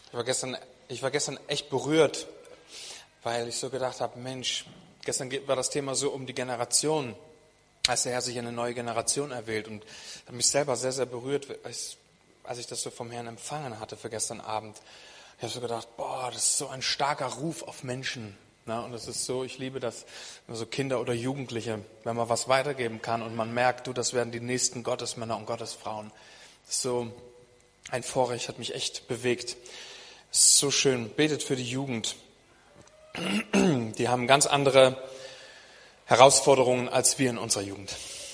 Ich war gestern echt berührt, weil ich so gedacht habe, Mensch, gestern war das Thema so um die Generation, als der Herr sich eine neue Generation erwählt. Und hat mich selber sehr, sehr berührt, als ich das so vom Herrn empfangen hatte für gestern Abend. Ich habe so gedacht, boah, das ist so ein starker Ruf auf Menschen. Ne? Und das ist so, ich liebe das, so Kinder oder Jugendliche, wenn man was weitergeben kann und man merkt, das werden die nächsten Gottesmänner und Gottesfrauen. Das ist so ein Vorrecht, hat mich echt bewegt. Es ist so schön. Betet für die Jugend. Die haben ganz andere Herausforderungen als wir in unserer Jugend.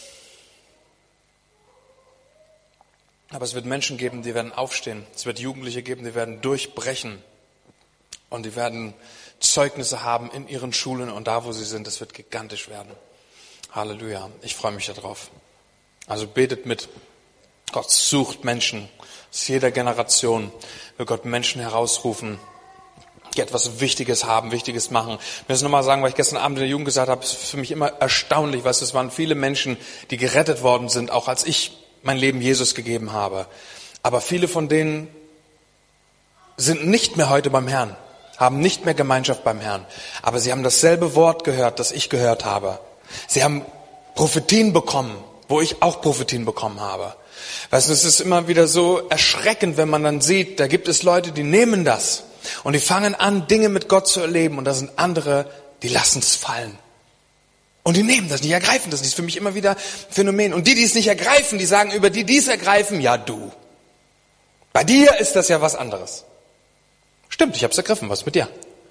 Aber es wird Menschen geben, die werden aufstehen. Es wird Jugendliche geben, die werden durchbrechen. Und die werden Zeugnisse haben in ihren Schulen und da, wo sie sind. Es wird gigantisch werden. Halleluja. Ich freue mich darauf. Also betet mit. Gott sucht Menschen. Aus jeder Generation will Gott Menschen herausrufen, die etwas Wichtiges haben, Wichtiges machen. Ich will das nochmal sagen, weil ich gestern Abend in der Jugend gesagt habe, es ist für mich immer erstaunlich, weißt du, es waren viele Menschen, die gerettet worden sind, auch als ich mein Leben Jesus gegeben habe. Aber viele von denen sind nicht mehr heute beim Herrn, haben nicht mehr Gemeinschaft beim Herrn. Aber sie haben dasselbe Wort gehört, das ich gehört habe. Sie haben Prophetien bekommen, wo ich auch Prophetien bekommen habe. Weißt du, es ist immer wieder so erschreckend, wenn man dann sieht, da gibt es Leute, die nehmen das und die fangen an, Dinge mit Gott zu erleben und da sind andere, die lassen es fallen. Und die nehmen das nicht, ergreifen das nicht. Das ist für mich immer wieder ein Phänomen. Und die es nicht ergreifen, die sagen über die es ergreifen, ja du. Bei dir ist das ja was anderes. Stimmt, ich habe es ergriffen, was mit dir?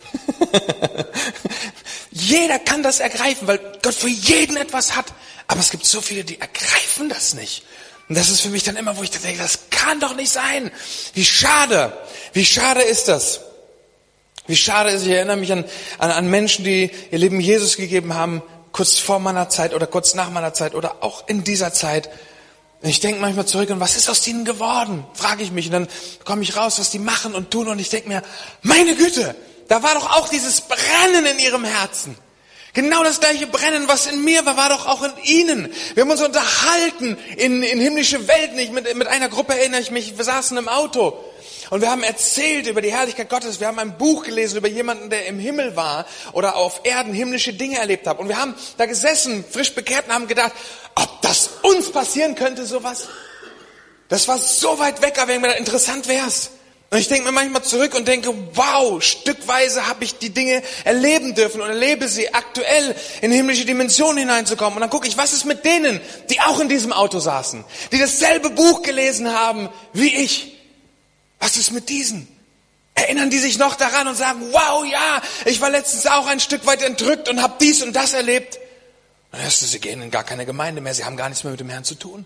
Jeder kann das ergreifen, weil Gott für jeden etwas hat. Aber es gibt so viele, die ergreifen das nicht. Und das ist für mich dann immer, wo ich denke, das kann doch nicht sein. Wie schade ist das? Wie schade ist, ich erinnere mich an Menschen, die ihr Leben Jesus gegeben haben, kurz vor meiner Zeit oder kurz nach meiner Zeit oder auch in dieser Zeit. Und ich denke manchmal zurück, und was ist aus denen geworden? Frage ich mich. Und dann komme ich raus, was die machen und tun. Und ich denke mir, meine Güte, da war doch auch dieses Brennen in ihrem Herzen. Genau das gleiche Brennen, was in mir war doch auch in ihnen. Wir haben uns unterhalten in himmlische Welten. Mit einer Gruppe erinnere ich mich, wir saßen im Auto. Und wir haben erzählt über die Herrlichkeit Gottes. Wir haben ein Buch gelesen über jemanden, der im Himmel war oder auf Erden himmlische Dinge erlebt hat. Und wir haben da gesessen, frisch bekehrt, und haben gedacht, ob das uns passieren könnte, sowas. Das war so weit weg, aber interessant wär's. Und ich denke mir manchmal zurück und denke, wow, stückweise habe ich die Dinge erleben dürfen und erlebe sie aktuell in himmlische Dimensionen hineinzukommen. Und dann gucke ich, was ist mit denen, die auch in diesem Auto saßen, die dasselbe Buch gelesen haben wie ich. Was ist mit diesen? Erinnern die sich noch daran und sagen, wow, ja, ich war letztens auch ein Stück weit entrückt und habe dies und das erlebt. Und dann hörst du, sie gehen in gar keine Gemeinde mehr, sie haben gar nichts mehr mit dem Herrn zu tun.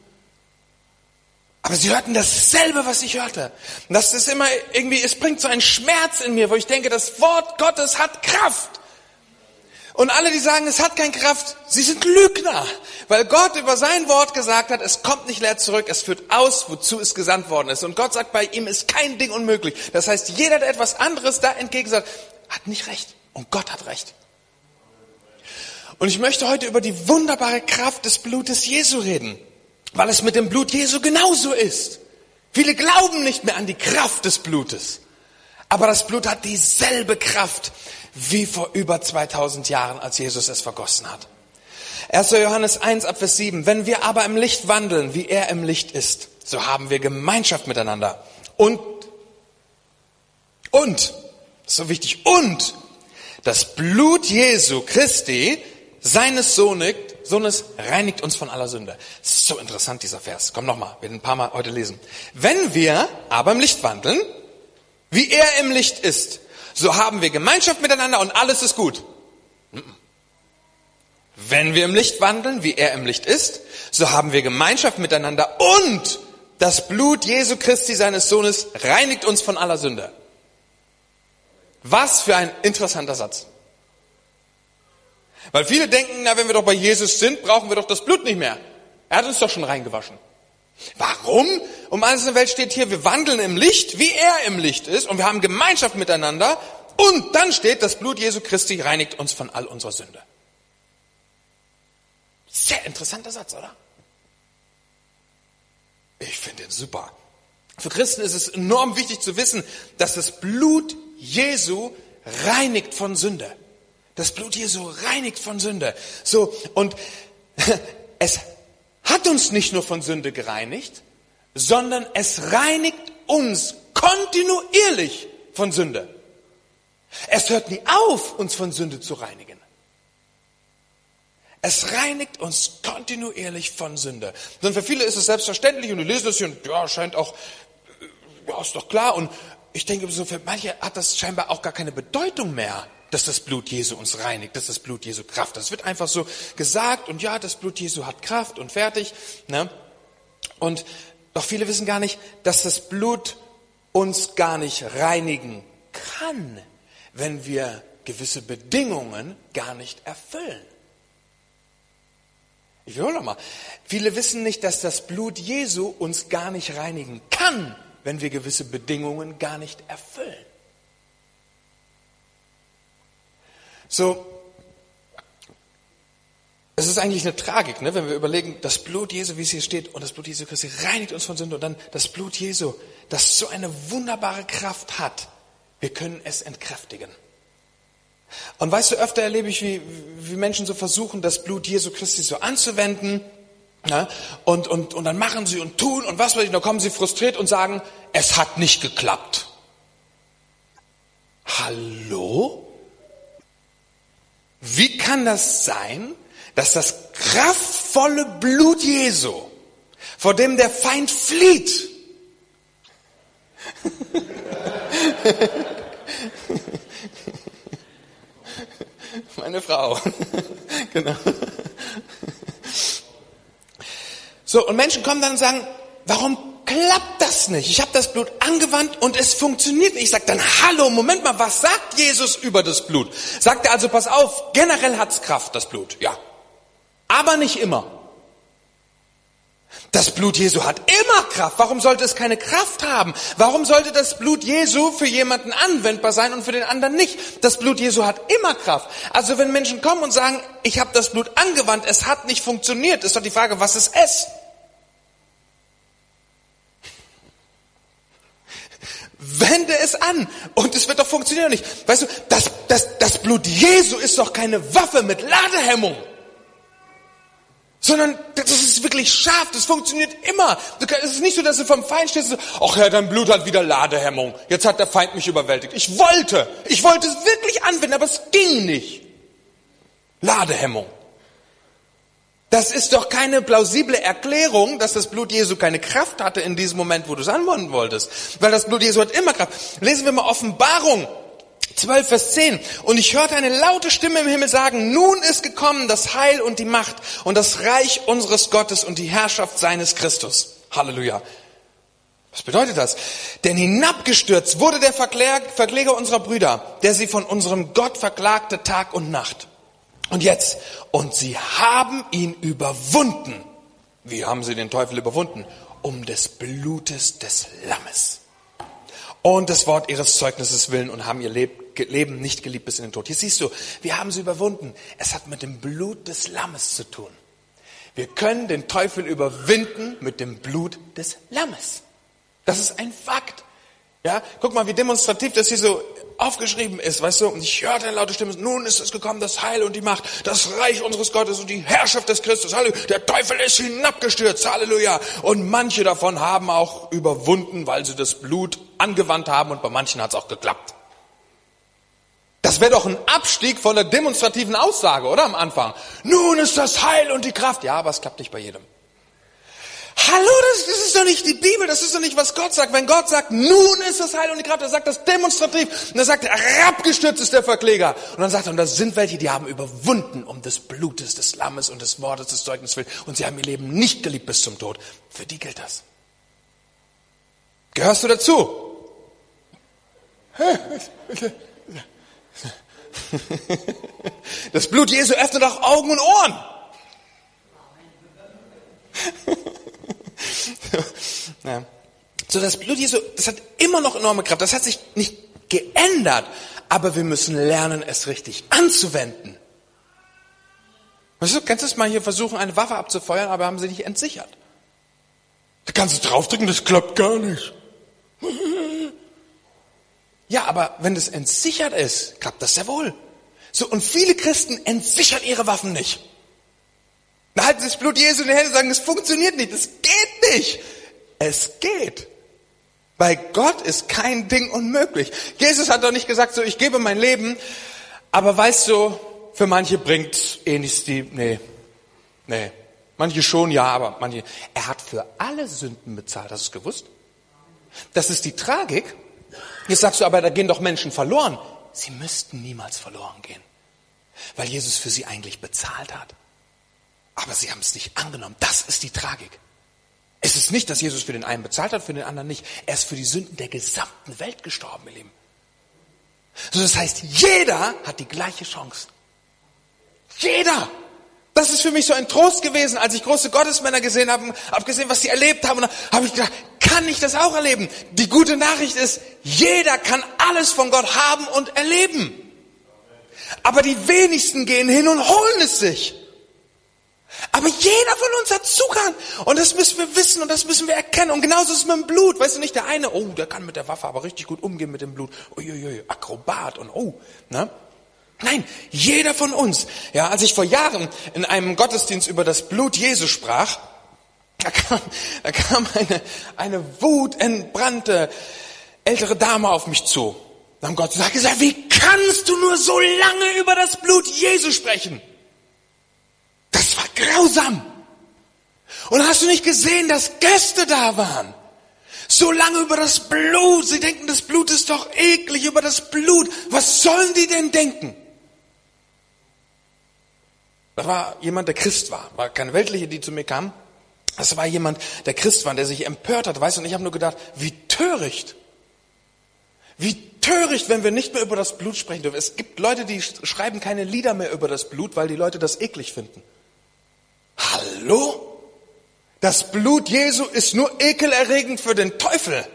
Aber sie hörten dasselbe, was ich hörte. Und das ist immer irgendwie, es bringt so einen Schmerz in mir, wo ich denke, das Wort Gottes hat Kraft. Und alle, die sagen, es hat keine Kraft, sie sind Lügner. Weil Gott über sein Wort gesagt hat, es kommt nicht leer zurück, es führt aus, wozu es gesandt worden ist. Und Gott sagt, bei ihm ist kein Ding unmöglich. Das heißt, jeder, der etwas anderes da entgegen sagt, hat nicht recht. Und Gott hat recht. Und ich möchte heute über die wunderbare Kraft des Blutes Jesu reden. Weil es mit dem Blut Jesu genauso ist. Viele glauben nicht mehr an die Kraft des Blutes. Aber das Blut hat dieselbe Kraft wie vor über 2000 Jahren, als Jesus es vergossen hat. 1. Johannes 1, Vers 7. Wenn wir aber im Licht wandeln, wie er im Licht ist, so haben wir Gemeinschaft miteinander. Und, so wichtig, und das Blut Jesu Christi, seines Sohnes, reinigt uns von aller Sünde. Das ist so interessant, dieser Vers. Komm nochmal, wir werden ein paar Mal heute lesen. Wenn wir aber im Licht wandeln, wie er im Licht ist, so haben wir Gemeinschaft miteinander und alles ist gut. Wenn wir im Licht wandeln, wie er im Licht ist, so haben wir Gemeinschaft miteinander und das Blut Jesu Christi, seines Sohnes, reinigt uns von aller Sünde. Was für ein interessanter Satz. Weil viele denken, na, wenn wir doch bei Jesus sind, brauchen wir doch das Blut nicht mehr. Er hat uns doch schon reingewaschen. Warum? Um alles in der Welt steht hier, wir wandeln im Licht, wie er im Licht ist, und wir haben Gemeinschaft miteinander, und dann steht, das Blut Jesu Christi reinigt uns von all unserer Sünde. Sehr interessanter Satz, oder? Ich finde ihn super. Für Christen ist es enorm wichtig zu wissen, dass das Blut Jesu reinigt von Sünde. Das Blut Jesu reinigt von Sünde. So, und es hat uns nicht nur von Sünde gereinigt, sondern es reinigt uns kontinuierlich von Sünde. Es hört nie auf, uns von Sünde zu reinigen. Es reinigt uns kontinuierlich von Sünde. Und für viele ist es selbstverständlich und die lesen das hier und ja, scheint auch, ja, ist doch klar. Und ich denke, so für manche hat das scheinbar auch gar keine Bedeutung mehr, dass das Blut Jesu uns reinigt, dass das Blut Jesu Kraft hat. Das wird einfach so gesagt und ja, das Blut Jesu hat Kraft und fertig. Ne? Und doch viele wissen gar nicht, dass das Blut uns gar nicht reinigen kann, wenn wir gewisse Bedingungen gar nicht erfüllen. Ich wiederhole nochmal. Viele wissen nicht, dass das Blut Jesu uns gar nicht reinigen kann, wenn wir gewisse Bedingungen gar nicht erfüllen. So, es ist eigentlich eine Tragik, ne, wenn wir überlegen, das Blut Jesu, wie es hier steht, und das Blut Jesu Christi reinigt uns von Sünde und dann das Blut Jesu, das so eine wunderbare Kraft hat, wir können es entkräftigen. Und weißt du, öfter erlebe ich, wie Menschen so versuchen, das Blut Jesu Christi so anzuwenden, ne, und dann machen sie und tun und was weiß ich, dann kommen sie frustriert und sagen, es hat nicht geklappt. Hallo? Wie kann das sein, dass das kraftvolle Blut Jesu, vor dem der Feind flieht, meine Frau, genau. So, und Menschen kommen dann und sagen, warum klappt das nicht? Ich habe das Blut angewandt und es funktioniert nicht. Ich sage dann, hallo, Moment mal, was sagt Jesus über das Blut? Sagt er also, pass auf, generell hat's Kraft, das Blut, ja. Aber nicht immer. Das Blut Jesu hat immer Kraft. Warum sollte es keine Kraft haben? Warum sollte das Blut Jesu für jemanden anwendbar sein und für den anderen nicht? Das Blut Jesu hat immer Kraft. Also wenn Menschen kommen und sagen, ich habe das Blut angewandt, es hat nicht funktioniert, ist doch die Frage, was ist es? Wende es an und es wird doch funktionieren nicht. Weißt du, das Blut Jesu ist doch keine Waffe mit Ladehemmung. Sondern das ist wirklich scharf, das funktioniert immer. Es ist nicht so, dass du vom Feind stehst und sagst, ach ja, dein Blut hat wieder Ladehemmung. Jetzt hat der Feind mich überwältigt. Ich wollte es wirklich anwenden, aber es ging nicht. Ladehemmung. Das ist doch keine plausible Erklärung, dass das Blut Jesu keine Kraft hatte in diesem Moment, wo du es anwenden wolltest. Weil das Blut Jesu hat immer Kraft. Lesen wir mal Offenbarung 12, Vers 10. Und ich hörte eine laute Stimme im Himmel sagen, nun ist gekommen das Heil und die Macht und das Reich unseres Gottes und die Herrschaft seines Christus. Halleluja. Was bedeutet das? Denn hinabgestürzt wurde der Verkläger unserer Brüder, der sie von unserem Gott verklagte Tag und Nacht. Und jetzt, und sie haben ihn überwunden. Wie haben sie den Teufel überwunden? Um des Blutes des Lammes. Und das Wort ihres Zeugnisses willen und haben ihr Leben nicht geliebt bis in den Tod. Hier siehst du, wir haben sie überwunden. Es hat mit dem Blut des Lammes zu tun. Wir können den Teufel überwinden mit dem Blut des Lammes. Das ist ein Fakt. Ja, guck mal, wie demonstrativ das hier so aufgeschrieben ist, weißt du, und ich hörte eine laute Stimme, nun ist es gekommen, das Heil und die Macht, das Reich unseres Gottes und die Herrschaft des Christus, Halleluja, der Teufel ist hinabgestürzt, Halleluja, und manche davon haben auch überwunden, weil sie das Blut angewandt haben und bei manchen hat es auch geklappt. Das wäre doch ein Abstieg von der demonstrativen Aussage, oder, am Anfang? Nun ist das Heil und die Kraft, ja, aber es klappt nicht bei jedem. Hallo, das ist doch nicht die Bibel, das ist doch nicht, was Gott sagt. Wenn Gott sagt, nun ist das Heil und die Kraft, er sagt das demonstrativ. Und er sagt, herabgestürzt ist der Verkläger. Und dann sagt er, und das sind welche, die haben überwunden um des Blutes des Lammes und des Wortes des Zeugnisses willen. Und sie haben ihr Leben nicht geliebt bis zum Tod. Für die gilt das. Gehörst du dazu? Das Blut Jesu öffnet auch Augen und Ohren. Ja. So, das Blut Jesu, das hat immer noch enorme Kraft. Das hat sich nicht geändert, aber wir müssen lernen, es richtig anzuwenden. Weißt du, kannst du mal hier versuchen, eine Waffe abzufeuern, aber haben sie nicht entsichert. Da kannst du draufdrücken, das klappt gar nicht. Ja, aber wenn das entsichert ist, klappt das sehr wohl. So, und viele Christen entsichern ihre Waffen nicht. Da halten sie das Blut Jesu in den Händen und sagen, es funktioniert nicht, es geht nicht. Es geht. Bei Gott ist kein Ding unmöglich. Jesus hat doch nicht gesagt, so, ich gebe mein Leben, aber weißt du, für manche bringt's eh nichts, nee. Manche schon, ja, aber manche. Er hat für alle Sünden bezahlt, hast du es gewusst? Das ist die Tragik. Jetzt sagst du, aber da gehen doch Menschen verloren. Sie müssten niemals verloren gehen, weil Jesus für sie eigentlich bezahlt hat. Aber sie haben es nicht angenommen. Das ist die Tragik. Es ist nicht, dass Jesus für den einen bezahlt hat, für den anderen nicht. Er ist für die Sünden der gesamten Welt gestorben, ihr Lieben. So, das heißt, jeder hat die gleiche Chance. Jeder. Das ist für mich so ein Trost gewesen, als ich große Gottesmänner gesehen habe, habe gesehen, was sie erlebt haben. Und dann habe ich gedacht, kann ich das auch erleben? Die gute Nachricht ist, jeder kann alles von Gott haben und erleben. Aber die wenigsten gehen hin und holen es sich. Aber jeder von uns hat Zugang. Und das müssen wir wissen und das müssen wir erkennen. Und genauso ist es mit dem Blut. Weißt du nicht, der eine, oh, der kann mit der Waffe aber richtig gut umgehen mit dem Blut. Uiuiui, Akrobat und ne? Nein, jeder von uns. Ja, als ich vor Jahren in einem Gottesdienst über das Blut Jesu sprach, da kam eine wutentbrannte ältere Dame auf mich zu. Dann haben Gott gesagt, wie kannst du nur so lange über das Blut Jesu sprechen? Das war grausam. Und hast du nicht gesehen, dass Gäste da waren? So lange über das Blut. Sie denken, das Blut ist doch eklig, über das Blut. Was sollen die denn denken? Da war jemand, der Christ war keine Weltliche, die zu mir kam. Das war jemand, der Christ war, der sich empört hat, weißt du, und ich habe nur gedacht, wie töricht, wenn wir nicht mehr über das Blut sprechen dürfen. Es gibt Leute, die schreiben keine Lieder mehr über das Blut, weil die Leute das eklig finden. Hallo? Das Blut Jesu ist nur ekelerregend für den Teufel.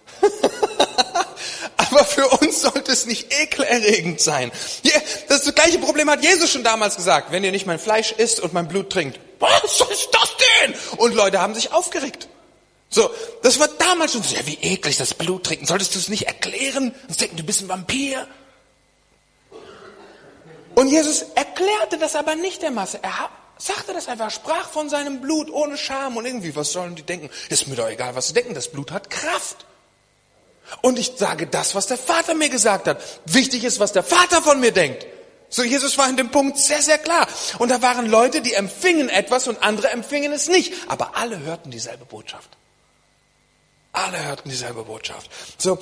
Aber für uns sollte es nicht ekelerregend sein. Das gleiche Problem hat Jesus schon damals gesagt. Wenn ihr nicht mein Fleisch isst und mein Blut trinkt. Was ist das denn? Und Leute haben sich aufgeregt. So, das war damals schon so. Ja, wie eklig das Blut trinken. Solltest du es nicht erklären? Sonst denken, du bist ein Vampir. Und Jesus erklärte das aber nicht der Masse. Er sagte das einfach, sprach von seinem Blut ohne Scham und irgendwie, was sollen die denken? Ist mir doch egal, was sie denken. Das Blut hat Kraft. Und ich sage das, was der Vater mir gesagt hat. Wichtig ist, was der Vater von mir denkt. So, Jesus war in dem Punkt sehr, sehr klar. Und da waren Leute, die empfingen etwas und andere empfingen es nicht. Aber alle hörten dieselbe Botschaft. Alle hörten dieselbe Botschaft. So,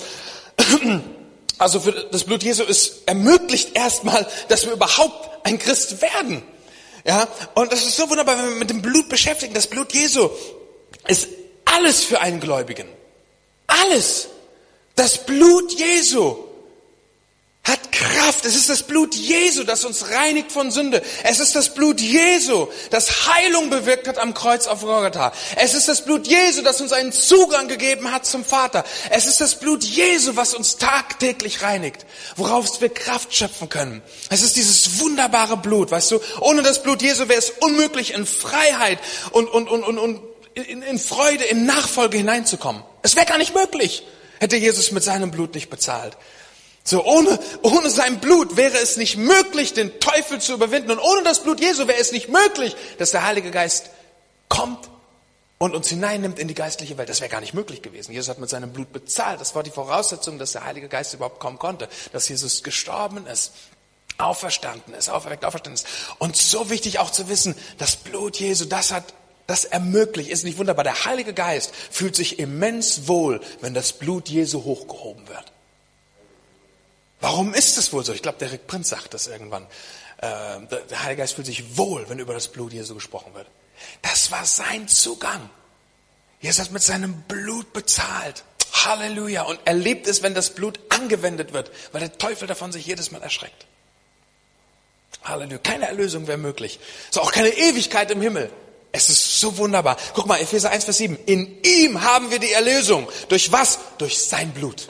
also für das Blut Jesu ermöglicht erstmal, dass wir überhaupt ein Christ werden. Ja, und das ist so wunderbar, wenn wir mit dem Blut beschäftigen. Das Blut Jesu ist alles für einen Gläubigen. Alles. Das Blut Jesu hat Kraft. Es ist das Blut Jesu, das uns reinigt von Sünde. Es ist das Blut Jesu, das Heilung bewirkt hat am Kreuz auf Golgatha. Es ist das Blut Jesu, das uns einen Zugang gegeben hat zum Vater. Es ist das Blut Jesu, was uns tagtäglich reinigt, woraus wir Kraft schöpfen können. Es ist dieses wunderbare Blut, weißt du. Ohne das Blut Jesu wäre es unmöglich, in Freiheit und in Freude, in Nachfolge hineinzukommen. Es wäre gar nicht möglich. Hätte Jesus mit seinem Blut nicht bezahlt. So, ohne sein Blut wäre es nicht möglich, den Teufel zu überwinden. Und ohne das Blut Jesu wäre es nicht möglich, dass der Heilige Geist kommt und uns hineinnimmt in die geistliche Welt. Das wäre gar nicht möglich gewesen. Jesus hat mit seinem Blut bezahlt. Das war die Voraussetzung, dass der Heilige Geist überhaupt kommen konnte. Dass Jesus gestorben ist, auferstanden ist. Und so wichtig auch zu wissen, das Blut Jesu, das ermöglicht, ist nicht wunderbar. Der Heilige Geist fühlt sich immens wohl, wenn das Blut Jesu hochgehoben wird. Warum ist es wohl so? Ich glaube, der Rick Prinz sagt das irgendwann. Der Heilige Geist fühlt sich wohl, wenn über das Blut Jesu gesprochen wird. Das war sein Zugang. Jesus hat mit seinem Blut bezahlt. Halleluja. Und erlebt es, wenn das Blut angewendet wird, weil der Teufel davon sich jedes Mal erschreckt. Halleluja. Keine Erlösung wäre möglich. So auch keine Ewigkeit im Himmel. Es ist so wunderbar. Guck mal, Epheser 1, Vers 7. In ihm haben wir die Erlösung. Durch was? Durch sein Blut.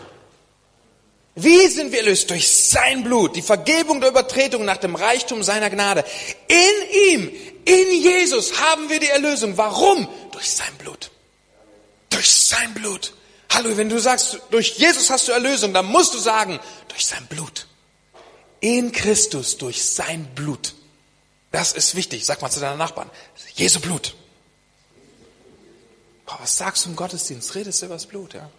Wie sind wir erlöst? Durch sein Blut. Die Vergebung der Übertretung nach dem Reichtum seiner Gnade. In ihm, in Jesus haben wir die Erlösung. Warum? Durch sein Blut. Durch sein Blut. Hallo, wenn du sagst, durch Jesus hast du Erlösung, dann musst du sagen, durch sein Blut. In Christus, durch sein Blut. Das ist wichtig. Sag mal zu deinen Nachbarn, Jesu Blut. Boah, was sagst du im Gottesdienst? Redest du über das Blut? Ja?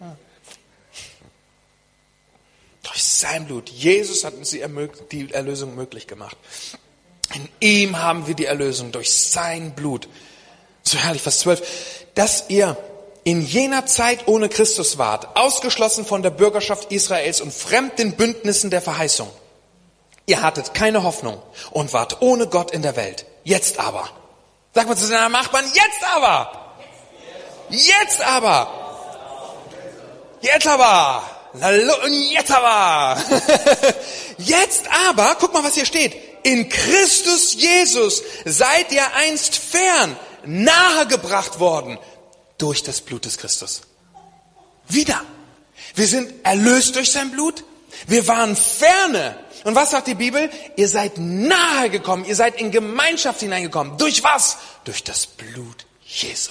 Durch sein Blut. Jesus hat uns die Erlösung möglich gemacht. In ihm haben wir die Erlösung durch sein Blut. So herrlich, Vers 12. Dass ihr in jener Zeit ohne Christus wart, ausgeschlossen von der Bürgerschaft Israels und fremd den Bündnissen der Verheißung. Ihr hattet keine Hoffnung und wart ohne Gott in der Welt. Jetzt aber. Sag mal zu deinem Nachbarn, jetzt aber. Jetzt aber. Jetzt aber. Jetzt aber. Jetzt aber, guck mal, was hier steht. In Christus Jesus seid ihr einst fern, nahegebracht worden durch das Blut des Christus. Wieder. Wir sind erlöst durch sein Blut. Wir waren ferne. Und was sagt die Bibel? Ihr seid nahe gekommen. Ihr seid in Gemeinschaft hineingekommen. Durch was? Durch das Blut Jesu.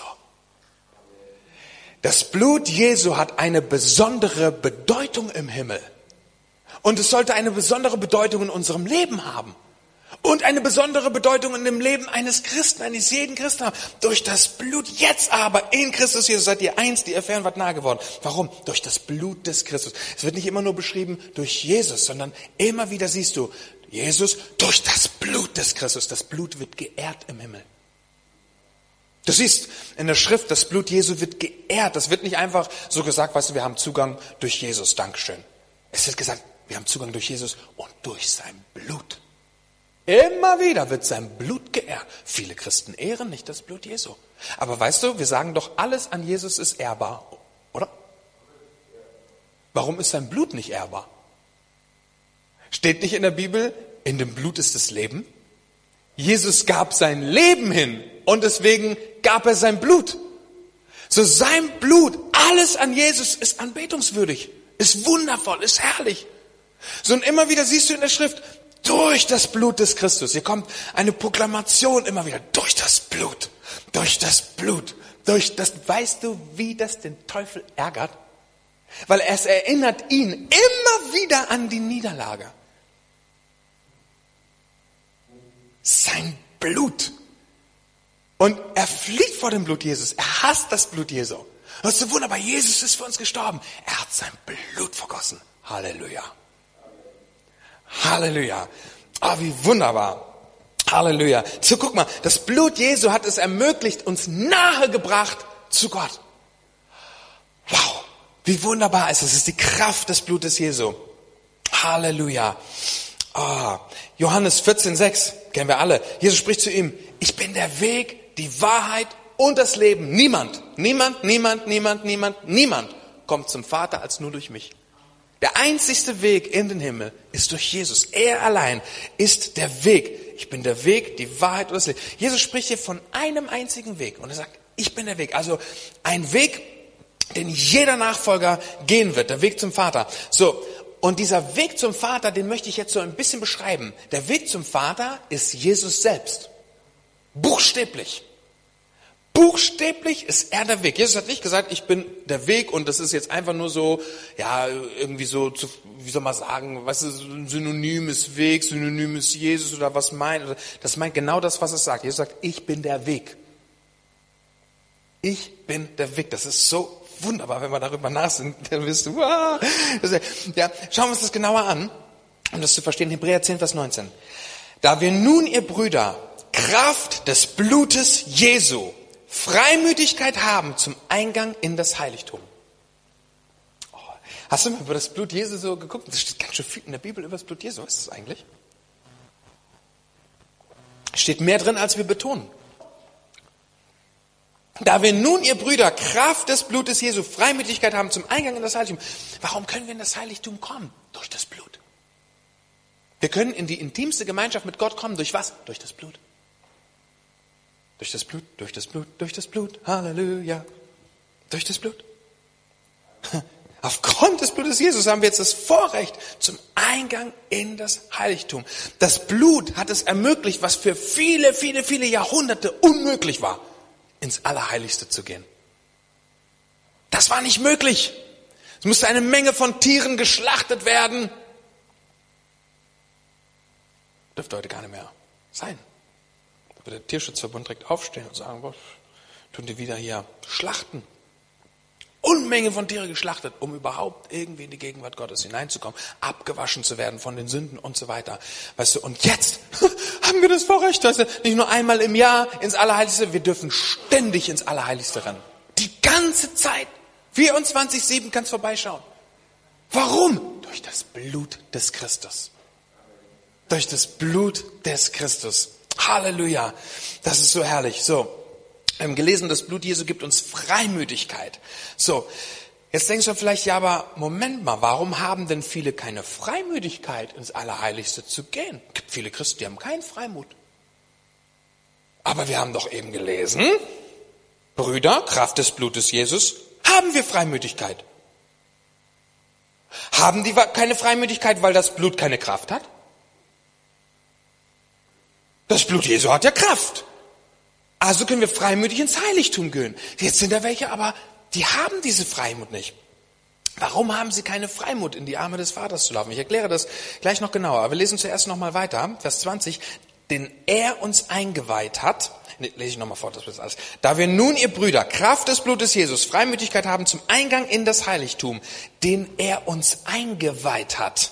Das Blut Jesu hat eine besondere Bedeutung im Himmel. Und es sollte eine besondere Bedeutung in unserem Leben haben. Und eine besondere Bedeutung in dem Leben eines Christen, eines jeden Christen haben. Durch das Blut, jetzt aber in Christus Jesus seid ihr eins, die ihr fern wart, nahe geworden. Warum? Durch das Blut des Christus. Es wird nicht immer nur beschrieben durch Jesus, sondern immer wieder siehst du, Jesus durch das Blut des Christus. Das Blut wird geehrt im Himmel. Du siehst in der Schrift, das Blut Jesu wird geehrt. Das wird nicht einfach so gesagt, weißt du, wir haben Zugang durch Jesus. Dankeschön. Es wird gesagt, wir haben Zugang durch Jesus und durch sein Blut. Immer wieder wird sein Blut geehrt. Viele Christen ehren nicht das Blut Jesu. Aber weißt du, wir sagen doch, alles an Jesus ist ehrbar, oder? Warum ist sein Blut nicht ehrbar? Steht nicht in der Bibel, in dem Blut ist das Leben? Jesus gab sein Leben hin und deswegen gab er sein Blut. So sein Blut, alles an Jesus ist anbetungswürdig, ist wundervoll, ist herrlich. So und immer wieder siehst du in der Schrift, durch das Blut des Christus. Hier kommt eine Proklamation immer wieder. Durch das Blut. Durch das Blut. Durch das. Weißt du, wie das den Teufel ärgert? Weil es erinnert ihn immer wieder an die Niederlage. Sein Blut. Und er flieht vor dem Blut Jesus. Er hasst das Blut Jesu. Das ist so wunderbar. Jesus ist für uns gestorben. Er hat sein Blut vergossen. Halleluja. Halleluja. Ah, wie wunderbar. Halleluja. So, guck mal, das Blut Jesu hat es ermöglicht, uns nahe gebracht zu Gott. Wow, wie wunderbar ist es. Es ist die Kraft des Blutes Jesu. Halleluja. Ah, Johannes 14,6, kennen wir alle. Jesus spricht zu ihm, ich bin der Weg, die Wahrheit und das Leben. Niemand kommt zum Vater als nur durch mich. Der einzigste Weg in den Himmel ist durch Jesus. Er allein ist der Weg. Ich bin der Weg, die Wahrheit und das Leben. Jesus spricht hier von einem einzigen Weg. Und er sagt, ich bin der Weg. Also ein Weg, den jeder Nachfolger gehen wird. Der Weg zum Vater. So, und dieser Weg zum Vater, den möchte ich jetzt so ein bisschen beschreiben. Der Weg zum Vater ist Jesus selbst. Buchstäblich. Buchstäblich ist er der Weg. Jesus hat nicht gesagt, ich bin der Weg und das ist jetzt einfach nur so, ja, irgendwie so, wie soll man sagen, was ist ein synonymes Weg, synonymes Jesus oder was meint. Das meint genau das, was es sagt. Jesus sagt, ich bin der Weg. Ich bin der Weg. Das ist so wunderbar, wenn wir darüber nachdenken. Dann wirst du, wow. Ja, schauen wir uns das genauer an, um das zu verstehen. Hebräer 10, Vers 19. Da wir nun, ihr Brüder, Kraft des Blutes Jesu, Freimütigkeit haben zum Eingang in das Heiligtum. Oh, hast du mal über das Blut Jesu so geguckt? Das steht ganz schön viel in der Bibel über das Blut Jesu. Was ist das eigentlich? Steht mehr drin, als wir betonen. Da wir nun, ihr Brüder, Kraft des Blutes Jesu, Freimütigkeit haben zum Eingang in das Heiligtum. Warum können wir in das Heiligtum kommen? Durch das Blut. Wir können in die intimste Gemeinschaft mit Gott kommen. Durch was? Durch das Blut. Durch das Blut, durch das Blut, durch das Blut, Halleluja, durch das Blut. Aufgrund des Blutes Jesus haben wir jetzt das Vorrecht zum Eingang in das Heiligtum. Das Blut hat es ermöglicht, was für viele, viele, viele Jahrhunderte unmöglich war, ins Allerheiligste zu gehen. Das war nicht möglich. musste eine Menge von Tieren geschlachtet werden. Dürfte heute gar nicht mehr sein. Da wird der Tierschutzverbund direkt aufstehen und sagen, was tun die wieder hier schlachten? Unmenge von Tieren geschlachtet, um überhaupt irgendwie in die Gegenwart Gottes hineinzukommen, abgewaschen zu werden von den Sünden und so weiter. Weißt du, und jetzt haben wir das Vorrecht, weißt du, nicht nur einmal im Jahr ins Allerheiligste, wir dürfen ständig ins Allerheiligste rennen. Die ganze Zeit. 24/7 kannst vorbeischauen. Warum? Durch das Blut des Christus. Durch das Blut des Christus. Halleluja. Das ist so herrlich. So. Wir haben gelesen, das Blut Jesu gibt uns Freimütigkeit. So. Jetzt denkst du vielleicht, ja, aber Moment mal, warum haben denn viele keine Freimütigkeit, ins Allerheiligste zu gehen? Es gibt viele Christen, die haben keinen Freimut. Aber wir haben doch eben gelesen, Brüder, Kraft des Blutes Jesus, haben wir Freimütigkeit. Haben die keine Freimütigkeit, weil das Blut keine Kraft hat? Das Blut Jesu hat ja Kraft. Also können wir freimütig ins Heiligtum gehen. Jetzt sind da welche, aber die haben diese Freimut nicht. Warum haben sie keine Freimut, in die Arme des Vaters zu laufen? Ich erkläre das gleich noch genauer. Aber wir lesen zuerst nochmal weiter, Vers 20. Denn er uns eingeweiht hat, lese ich nochmal vor, das ist alles. Da wir nun, ihr Brüder, Kraft des Blutes Jesus, Freimütigkeit haben zum Eingang in das Heiligtum, den er uns eingeweiht hat.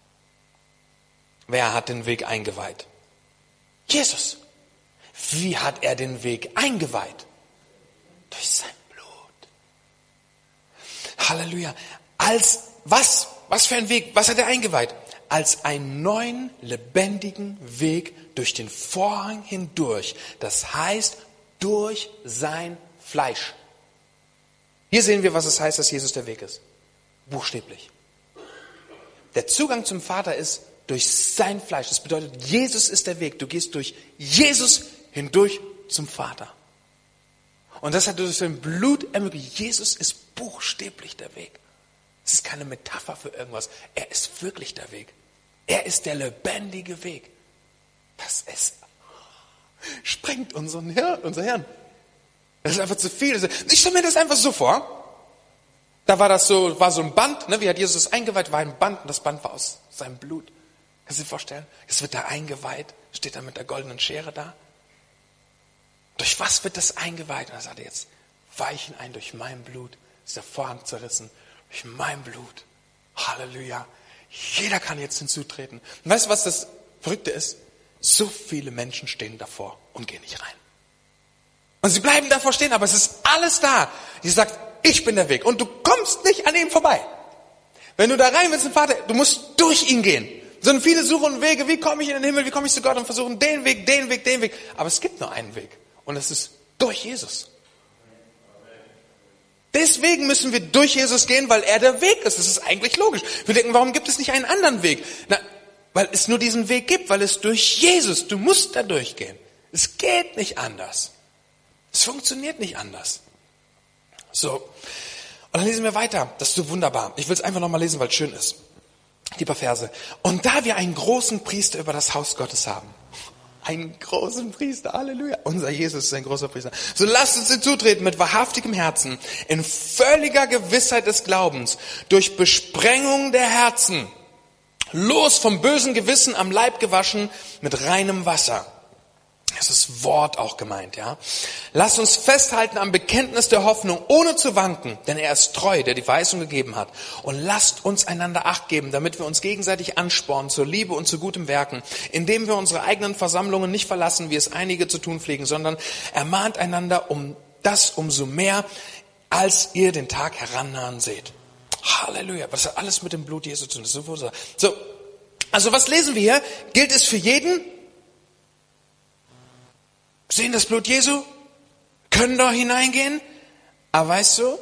Wer hat den Weg eingeweiht? Jesus. Wie hat er den Weg eingeweiht? Durch sein Blut. Halleluja. Was für ein Weg, was hat er eingeweiht? Als einen neuen, lebendigen Weg durch den Vorhang hindurch. Das heißt, durch sein Fleisch. Hier sehen wir, was es heißt, dass Jesus der Weg ist. Buchstäblich. Der Zugang zum Vater ist durch sein Fleisch. Das bedeutet, Jesus ist der Weg. Du gehst durch Jesus hindurch zum Vater. Und das hat durch sein Blut ermöglicht. Jesus ist buchstäblich der Weg. Es ist keine Metapher für irgendwas. Er ist wirklich der Weg. Er ist der lebendige Weg. Sprengt unser Hirn. Das ist einfach zu viel. Ich stelle mir das einfach so vor. Da war so ein Band, ne? Wie hat Jesus das eingeweiht? War ein Band und das Band war aus seinem Blut. Kannst du dir vorstellen? Es wird da eingeweiht, steht da mit der goldenen Schere da. Durch was wird das eingeweiht? Und er sagt, jetzt weichen ein durch mein Blut. Ist der Vorhang zerrissen. Durch mein Blut. Halleluja. Jeder kann jetzt hinzutreten. Und weißt du, was das Verrückte ist? So viele Menschen stehen davor und gehen nicht rein. Und sie bleiben davor stehen, aber es ist alles da. Die sagt, ich bin der Weg. Und du kommst nicht an ihm vorbei. Wenn du da rein willst, Vater, du musst durch ihn gehen. Sondern viele suchen Wege, wie komme ich in den Himmel, wie komme ich zu Gott und versuchen den Weg, den Weg, den Weg. Aber es gibt nur einen Weg. Und das ist durch Jesus. Deswegen müssen wir durch Jesus gehen, weil er der Weg ist. Das ist eigentlich logisch. Wir denken, warum gibt es nicht einen anderen Weg? Na, weil es nur diesen Weg gibt, weil es durch Jesus, du musst da durchgehen. Es geht nicht anders. Es funktioniert nicht anders. So, und dann lesen wir weiter. Das ist so wunderbar. Ich will es einfach nochmal lesen, weil es schön ist. Die paar Verse. Und da wir einen großen Priester über das Haus Gottes haben, einen großen Priester, Halleluja. Unser Jesus ist ein großer Priester. So lasst uns hinzutreten mit wahrhaftigem Herzen, in völliger Gewissheit des Glaubens, durch Besprengung der Herzen, los vom bösen Gewissen am Leib gewaschen mit reinem Wasser. Das ist Wort auch gemeint, ja. Lasst uns festhalten am Bekenntnis der Hoffnung, ohne zu wanken, denn er ist treu, der die Verheißung gegeben hat. Und lasst uns einander Acht geben, damit wir uns gegenseitig anspornen zur Liebe und zu gutem Werken, indem wir unsere eigenen Versammlungen nicht verlassen, wie es einige zu tun pflegen, sondern ermahnt einander umso mehr, als ihr den Tag herannahen seht. Halleluja, was hat alles mit dem Blut Jesu zu tun? So, also was lesen wir hier? Gilt es für jeden? Sehen das Blut Jesu, können da hineingehen, aber weißt du,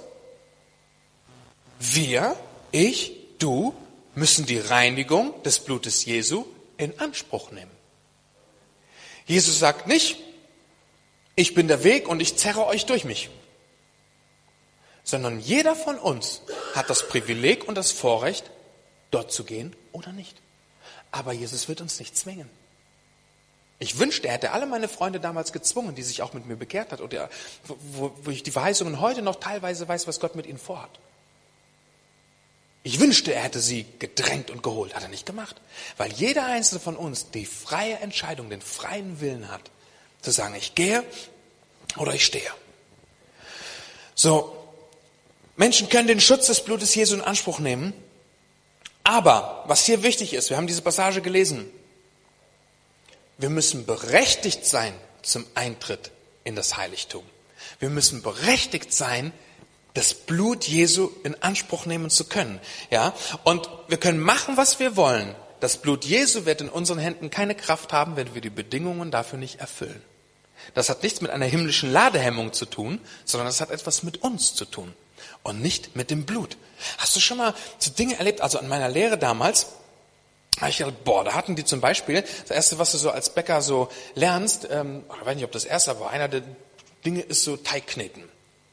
wir, ich, du, müssen die Reinigung des Blutes Jesu in Anspruch nehmen. Jesus sagt nicht, ich bin der Weg und ich zerre euch durch mich, sondern jeder von uns hat das Privileg und das Vorrecht, dort zu gehen oder nicht. Aber Jesus wird uns nicht zwingen. Ich wünschte, er hätte alle meine Freunde damals gezwungen, die sich auch mit mir bekehrt hat, oder wo ich die Verheißungen heute noch teilweise weiß, was Gott mit ihnen vorhat. Ich wünschte, er hätte sie gedrängt und geholt. Hat er nicht gemacht. Weil jeder einzelne von uns die freie Entscheidung, den freien Willen hat, zu sagen, ich gehe oder ich stehe. So, Menschen können den Schutz des Blutes Jesu in Anspruch nehmen. Aber, was hier wichtig ist, wir haben diese Passage gelesen, wir müssen berechtigt sein zum Eintritt in das Heiligtum. Wir müssen berechtigt sein, das Blut Jesu in Anspruch nehmen zu können. Ja? Und wir können machen, was wir wollen. Das Blut Jesu wird in unseren Händen keine Kraft haben, wenn wir die Bedingungen dafür nicht erfüllen. Das hat nichts mit einer himmlischen Ladehemmung zu tun, sondern das hat etwas mit uns zu tun und nicht mit dem Blut. Hast du schon mal so Dinge erlebt? Also an meiner Lehre damals, habe ich gedacht, da hatten die zum Beispiel, das Erste, was du so als Bäcker so lernst, ich weiß nicht, ob das Erste war, einer der Dinge ist so Teigkneten.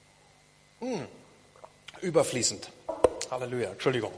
Überfließend. Halleluja, Entschuldigung.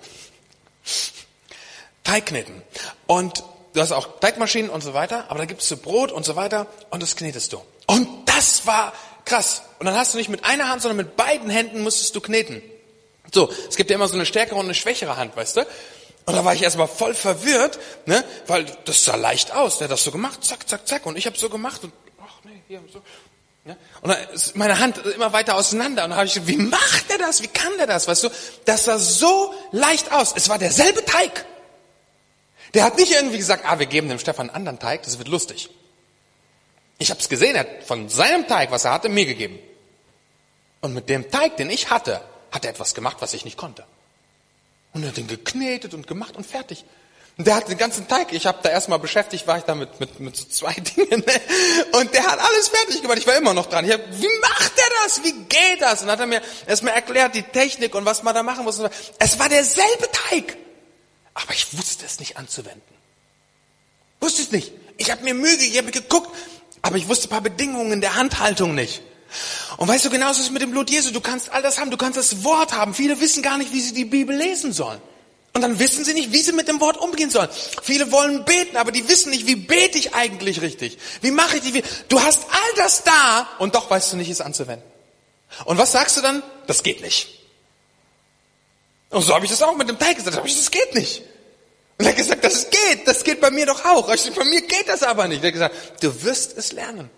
Teigkneten. Und du hast auch Teigmaschinen und so weiter, aber da gibst du Brot und so weiter und das knetest du. Und das war krass. Und dann hast du nicht mit einer Hand, sondern mit beiden Händen musstest du kneten. So, es gibt ja immer so eine stärkere und eine schwächere Hand, weißt du? Und da war ich erstmal voll verwirrt, ne, weil das sah leicht aus. Der hat das so gemacht, zack, zack, zack. Und ich habe so gemacht und, ach nee, hier so. Ja? Und dann ist meine Hand immer weiter auseinander. Und dann habe ich gedacht, wie macht der das? Wie kann der das? Weißt du, das sah so leicht aus. Es war derselbe Teig. Der hat nicht irgendwie gesagt, wir geben dem Stefan einen anderen Teig, das wird lustig. Ich habe es gesehen, er hat von seinem Teig, was er hatte, mir gegeben. Und mit dem Teig, den ich hatte, hat er etwas gemacht, was ich nicht konnte. Und er hat den geknetet und gemacht und fertig. Und der hat den ganzen Teig, ich habe da erstmal beschäftigt, war ich da mit so 2 Dingen. Ne? Und der hat alles fertig gemacht, ich war immer noch dran. Ich hab, wie macht der das? Wie geht das? Und dann hat er mir erstmal erklärt, die Technik und was man da machen muss. Es war derselbe Teig. Aber ich wusste es nicht anzuwenden. Wusste es nicht. Ich habe mir Mühe gegeben, ich habe geguckt, aber ich wusste ein paar Bedingungen der Handhaltung nicht. Und weißt du, genauso ist es mit dem Blut Jesu. Du kannst all das haben, du kannst das Wort haben. Viele wissen gar nicht, wie sie die Bibel lesen sollen. Und dann wissen sie nicht, wie sie mit dem Wort umgehen sollen. Viele wollen beten, aber die wissen nicht, wie bete ich eigentlich richtig? Wie mache ich die? Du hast all das da und doch weißt du nicht, es anzuwenden. Und was sagst du dann? Das geht nicht. Und so habe ich das auch mit dem Teig gesagt. Das geht nicht. Und er hat gesagt, das geht bei mir doch auch. Ich sage, bei mir geht das aber nicht. Er hat gesagt, du wirst es lernen.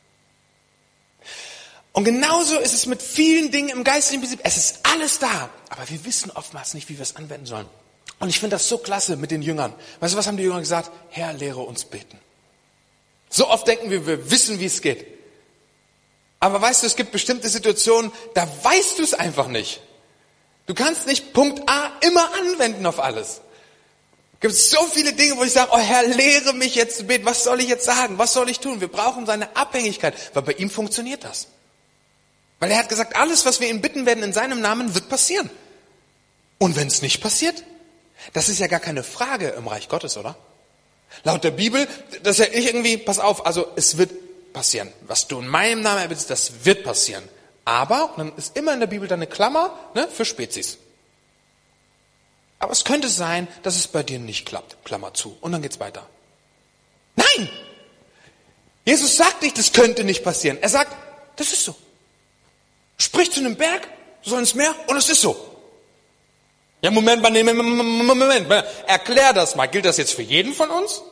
Und genauso ist es mit vielen Dingen im geistlichen Prinzip. Es ist alles da, aber wir wissen oftmals nicht, wie wir es anwenden sollen. Und ich finde das so klasse mit den Jüngern. Weißt du, was haben die Jünger gesagt? Herr, lehre uns beten. So oft denken wir wissen, wie es geht. Aber weißt du, es gibt bestimmte Situationen, da weißt du es einfach nicht. Du kannst nicht Punkt A immer anwenden auf alles. Es gibt so viele Dinge, wo ich sage, Herr, lehre mich jetzt zu beten. Was soll ich jetzt sagen? Was soll ich tun? Wir brauchen seine Abhängigkeit, weil bei ihm funktioniert das. Weil er hat gesagt, alles, was wir ihn bitten werden in seinem Namen, wird passieren. Und wenn es nicht passiert, das ist ja gar keine Frage im Reich Gottes, oder? Laut der Bibel, das ist ja nicht irgendwie, pass auf, also es wird passieren. Was du in meinem Namen erbittest, das wird passieren. Aber, und dann ist immer in der Bibel dann eine Klammer, ne, für Spezies. Aber es könnte sein, dass es bei dir nicht klappt, Klammer zu. Und dann geht's weiter. Nein! Jesus sagt nicht, das könnte nicht passieren. Er sagt, das ist so. Sprich zu einem Berg, du soll ins Meer und es ist so. Ja, Moment, erklär das mal. Gilt das jetzt für jeden von uns?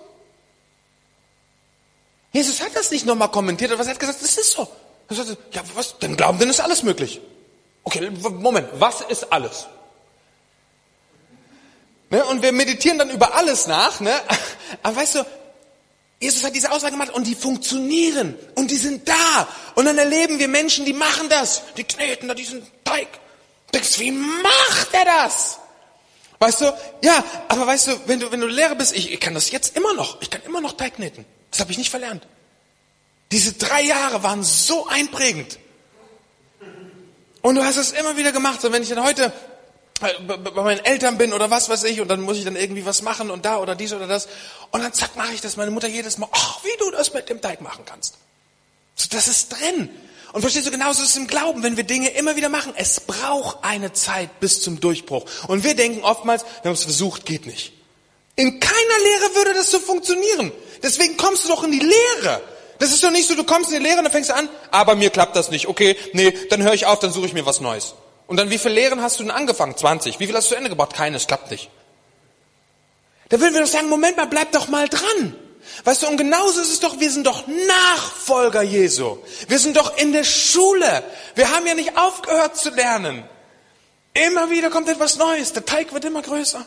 Jesus hat das nicht nochmal kommentiert, aber er hat gesagt, das ist so. Er sagte, ja, was? Dann glauben, dann ist alles möglich. Okay, Moment, was ist alles? Ne, und wir meditieren dann über alles nach, ne? Aber weißt du, Jesus hat diese Aussage gemacht und die funktionieren und die sind da. Und dann erleben wir Menschen, die machen das. Die kneten da diesen Teig. Du denkst, wie macht er das? Weißt du, ja, aber weißt du, wenn du Lehrer bist, ich kann das jetzt immer noch. Ich kann immer noch Teig kneten. Das habe ich nicht verlernt. Diese 3 Jahre waren so einprägend. Und du hast es immer wieder gemacht. Und wenn ich dann heute bei meinen Eltern bin oder was weiß ich und dann muss ich dann irgendwie was machen und da oder dies oder das und dann zack mache ich das, meine Mutter jedes Mal, ach, wie du das mit dem Teig machen kannst. So, das ist drin. Und verstehst du, genauso ist es im Glauben, wenn wir Dinge immer wieder machen. Es braucht eine Zeit bis zum Durchbruch. Und wir denken oftmals, wir haben es versucht, geht nicht. In keiner Lehre würde das so funktionieren. Deswegen kommst du doch in die Lehre. Das ist doch nicht so, du kommst in die Lehre und dann fängst du an, aber mir klappt das nicht. Okay, nee, dann höre ich auf, dann suche ich mir was Neues. Und dann, wie viele Lehren hast du denn angefangen? 20. Wie viel hast du zu Ende gebracht? Keines, klappt nicht. Da würden wir doch sagen, Moment mal, bleib doch mal dran. Weißt du, und genauso ist es doch, wir sind doch Nachfolger Jesu. Wir sind doch in der Schule. Wir haben ja nicht aufgehört zu lernen. Immer wieder kommt etwas Neues. Der Teig wird immer größer.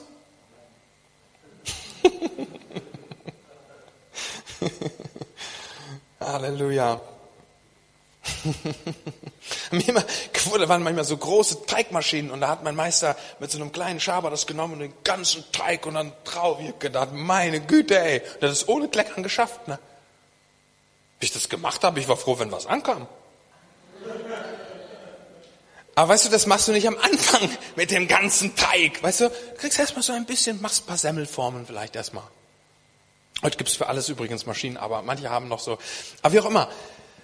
Halleluja. Da waren manchmal so große Teigmaschinen und da hat mein Meister mit so einem kleinen Schaber das genommen und den ganzen Teig und dann drauf. Ich hab gedacht, meine Güte, ey. Das ist ohne Kleckern geschafft, ne? Wie ich das gemacht habe, ich war froh, wenn was ankam. Aber weißt du, das machst du nicht am Anfang mit dem ganzen Teig. Weißt du, kriegst erstmal so ein bisschen, machst ein paar Semmelformen vielleicht erstmal. Heute gibt's für alles übrigens Maschinen, aber manche haben noch so. Aber wie auch immer.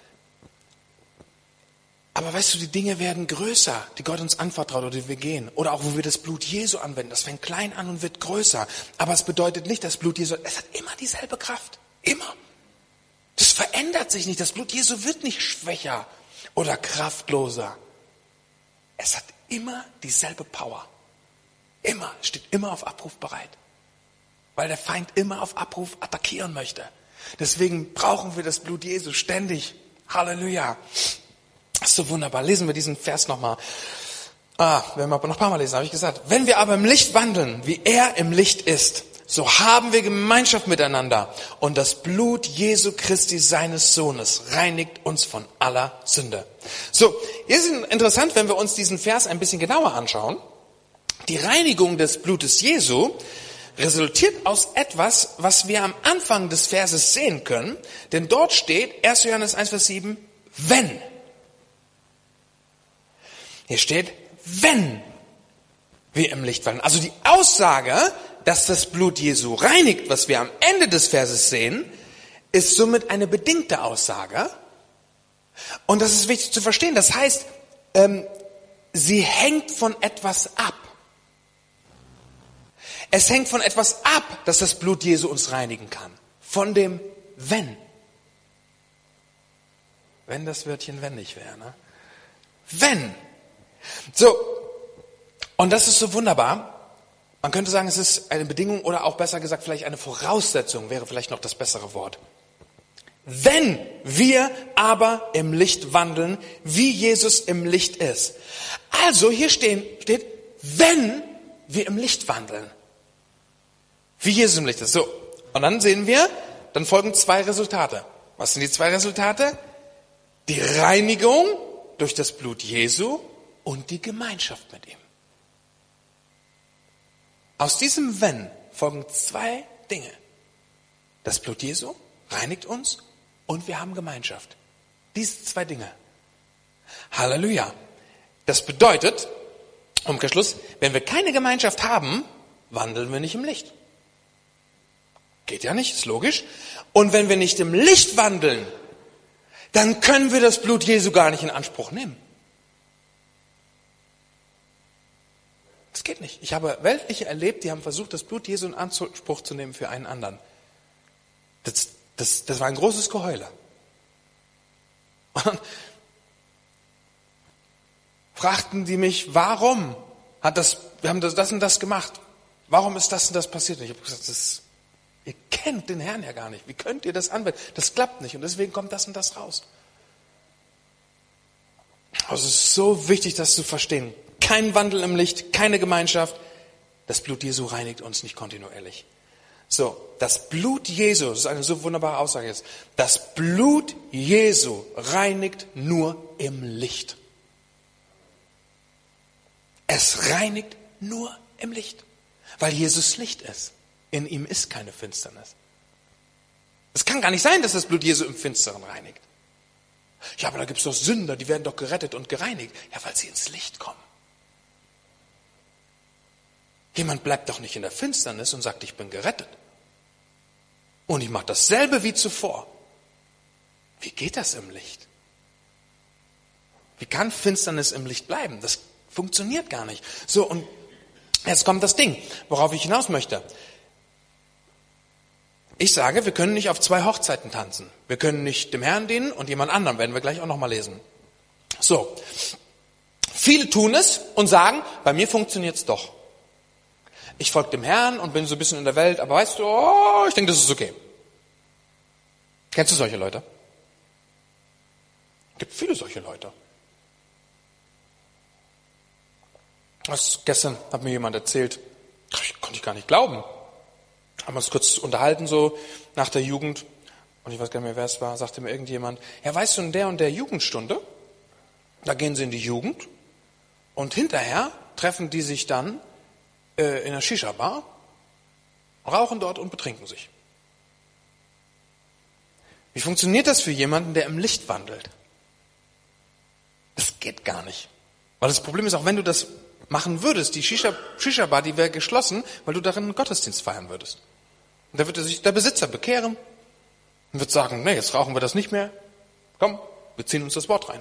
Aber weißt du, die Dinge werden größer, die Gott uns anvertraut oder die wir gehen. Oder auch, wo wir das Blut Jesu anwenden. Das fängt klein an und wird größer. Aber es bedeutet nicht, das Blut Jesu, es hat immer dieselbe Kraft. Immer. Das verändert sich nicht. Das Blut Jesu wird nicht schwächer oder kraftloser. Es hat immer dieselbe Power. Immer. Es steht immer auf Abruf bereit. Weil der Feind immer auf Abruf attackieren möchte. Deswegen brauchen wir das Blut Jesu ständig. Halleluja. Das ist so wunderbar. Lesen wir diesen Vers nochmal. Werden wir noch ein paar Mal lesen, habe ich gesagt. Wenn wir aber im Licht wandeln, wie er im Licht ist, so haben wir Gemeinschaft miteinander. Und das Blut Jesu Christi, seines Sohnes, reinigt uns von aller Sünde. So, hier ist interessant, wenn wir uns diesen Vers ein bisschen genauer anschauen. Die Reinigung des Blutes Jesu resultiert aus etwas, was wir am Anfang des Verses sehen können. Denn dort steht, 1. Johannes 1, Vers 7, wenn. Hier steht, wenn wir im Licht wandeln. Also die Aussage, dass das Blut Jesu reinigt, was wir am Ende des Verses sehen, ist somit eine bedingte Aussage. Und das ist wichtig zu verstehen. Das heißt, sie hängt von etwas ab. Es hängt von etwas ab, dass das Blut Jesu uns reinigen kann. Von dem wenn. Wenn das Wörtchen wenn nicht wäre, ne? Wenn. So, und das ist so wunderbar. Man könnte sagen, es ist eine Bedingung oder auch besser gesagt vielleicht eine Voraussetzung, wäre vielleicht noch das bessere Wort. Wenn wir aber im Licht wandeln, wie Jesus im Licht ist. Also hier steht, wenn wir im Licht wandeln, wie Jesus im Licht ist. So, und dann sehen wir, dann folgen 2 Resultate. Was sind die 2 Resultate? Die Reinigung durch das Blut Jesu und die Gemeinschaft mit ihm. Aus diesem Wenn folgen 2 Dinge. Das Blut Jesu reinigt uns und wir haben Gemeinschaft. Diese 2 Dinge. Halleluja. Das bedeutet, Umkehrschluss, wenn wir keine Gemeinschaft haben, wandeln wir nicht im Licht. Geht ja nicht, ist logisch. Und wenn wir nicht im Licht wandeln, dann können wir das Blut Jesu gar nicht in Anspruch nehmen. Das geht nicht. Ich habe weltliche erlebt, die haben versucht, das Blut Jesu in Anspruch zu nehmen für einen anderen. Das war ein großes Geheule. Und fragten die mich, warum wir haben das und das gemacht? Warum ist das und das passiert? Und ich habe gesagt, ihr kennt den Herrn ja gar nicht. Wie könnt ihr das anwenden? Das klappt nicht und deswegen kommt das und das raus. Also es ist so wichtig, das zu verstehen. Kein Wandel im Licht, keine Gemeinschaft. Das Blut Jesu reinigt uns nicht kontinuierlich. So, das Blut Jesu, das ist eine so wunderbare Aussage jetzt. Das Blut Jesu reinigt nur im Licht. Es reinigt nur im Licht, weil Jesus Licht ist. In ihm ist keine Finsternis. Es kann gar nicht sein, dass das Blut Jesu im Finsteren reinigt. Ja, aber da gibt es doch Sünder, die werden doch gerettet und gereinigt. Ja, weil sie ins Licht kommen. Jemand bleibt doch nicht in der Finsternis und sagt, ich bin gerettet. Und ich mache dasselbe wie zuvor. Wie geht das im Licht? Wie kann Finsternis im Licht bleiben? Das funktioniert gar nicht. So, und jetzt kommt das Ding, worauf ich hinaus möchte. Ich sage, wir können nicht auf 2 Hochzeiten tanzen. Wir können nicht dem Herrn dienen und jemand anderem, werden wir gleich auch nochmal lesen. So, Viele tun es und sagen, bei mir funktioniert's doch. Ich folge dem Herrn und bin so ein bisschen in der Welt, aber weißt du, ich denke, das ist okay. Kennst du solche Leute? Es gibt viele solche Leute. Gestern hat mir jemand erzählt, konnte ich gar nicht glauben. Haben uns kurz unterhalten so nach der Jugend und ich weiß gar nicht mehr, wer es war, sagte mir irgendjemand, ja weißt du, in der und der Jugendstunde, da gehen sie in die Jugend und hinterher treffen die sich dann in einer Shisha-Bar, rauchen dort und betrinken sich. Wie funktioniert das für jemanden, der im Licht wandelt? Das geht gar nicht. Weil das Problem ist, auch wenn du das machen würdest, die Shisha-Bar, die wäre geschlossen, weil du darin einen Gottesdienst feiern würdest. Und da würde sich der Besitzer bekehren und wird sagen, nee, jetzt rauchen wir das nicht mehr. Komm, wir ziehen uns das Wort rein.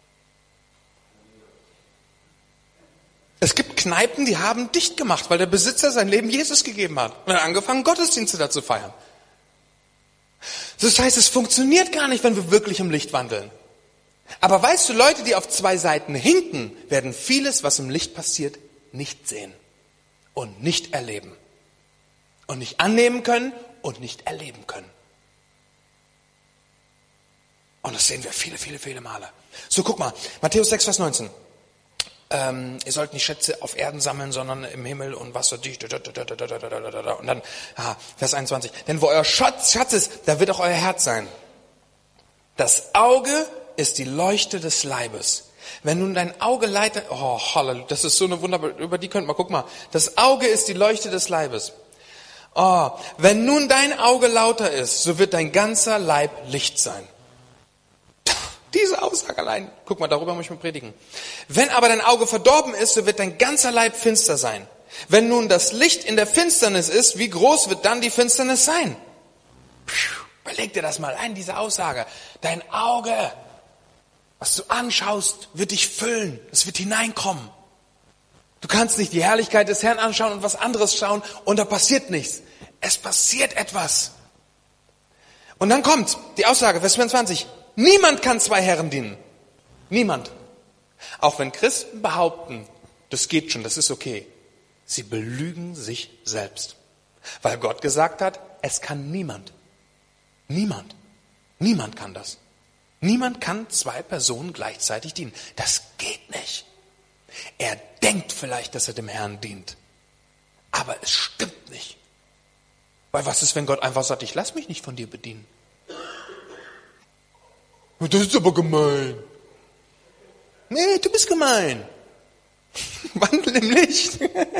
Es gibt Kneipen, die haben dicht gemacht, weil der Besitzer sein Leben Jesus gegeben hat. Und er hat angefangen, Gottesdienste da zu feiern. Das heißt, es funktioniert gar nicht, wenn wir wirklich im Licht wandeln. Aber weißt du, Leute, die auf zwei Seiten hinken, werden vieles, was im Licht passiert, nicht sehen und nicht erleben. Und nicht annehmen können und nicht erleben können. Und das sehen wir viele Male. So, guck mal, Matthäus 6, Vers 19. Ihr sollt nicht Schätze auf Erden sammeln, sondern im Himmel und Wasser. Und dann, Vers 21. Denn wo euer Schatz ist, da wird auch euer Herz sein. Das Auge ist die Leuchte des Leibes. Wenn nun dein Auge leitet, Halleluja, das ist so eine wunderbare, über die könnt man, guck mal. Das Auge ist die Leuchte des Leibes. Wenn nun dein Auge lauter ist, so wird dein ganzer Leib Licht sein. Diese Aussage allein, guck mal, darüber muss ich mal predigen. Wenn aber dein Auge verdorben ist, so wird dein ganzer Leib finster sein. Wenn nun das Licht in der Finsternis ist, wie groß wird dann die Finsternis sein? Überleg dir das mal ein, diese Aussage. Dein Auge, was du anschaust, wird dich füllen. Es wird hineinkommen. Du kannst nicht die Herrlichkeit des Herrn anschauen und was anderes schauen und da passiert nichts. Es passiert etwas. Und dann kommt die Aussage, Vers 24. Niemand kann zwei Herren dienen. Niemand. Auch wenn Christen behaupten, das geht schon, das ist okay. Sie belügen sich selbst. Weil Gott gesagt hat, es kann niemand. Niemand. Niemand kann das. Niemand kann zwei Personen gleichzeitig dienen. Das geht nicht. Er denkt vielleicht, dass er dem Herrn dient. Aber es stimmt nicht. Weil was ist, wenn Gott einfach sagt, ich lass mich nicht von dir bedienen? Das ist aber gemein. Nee, du bist gemein. Wandel im Licht.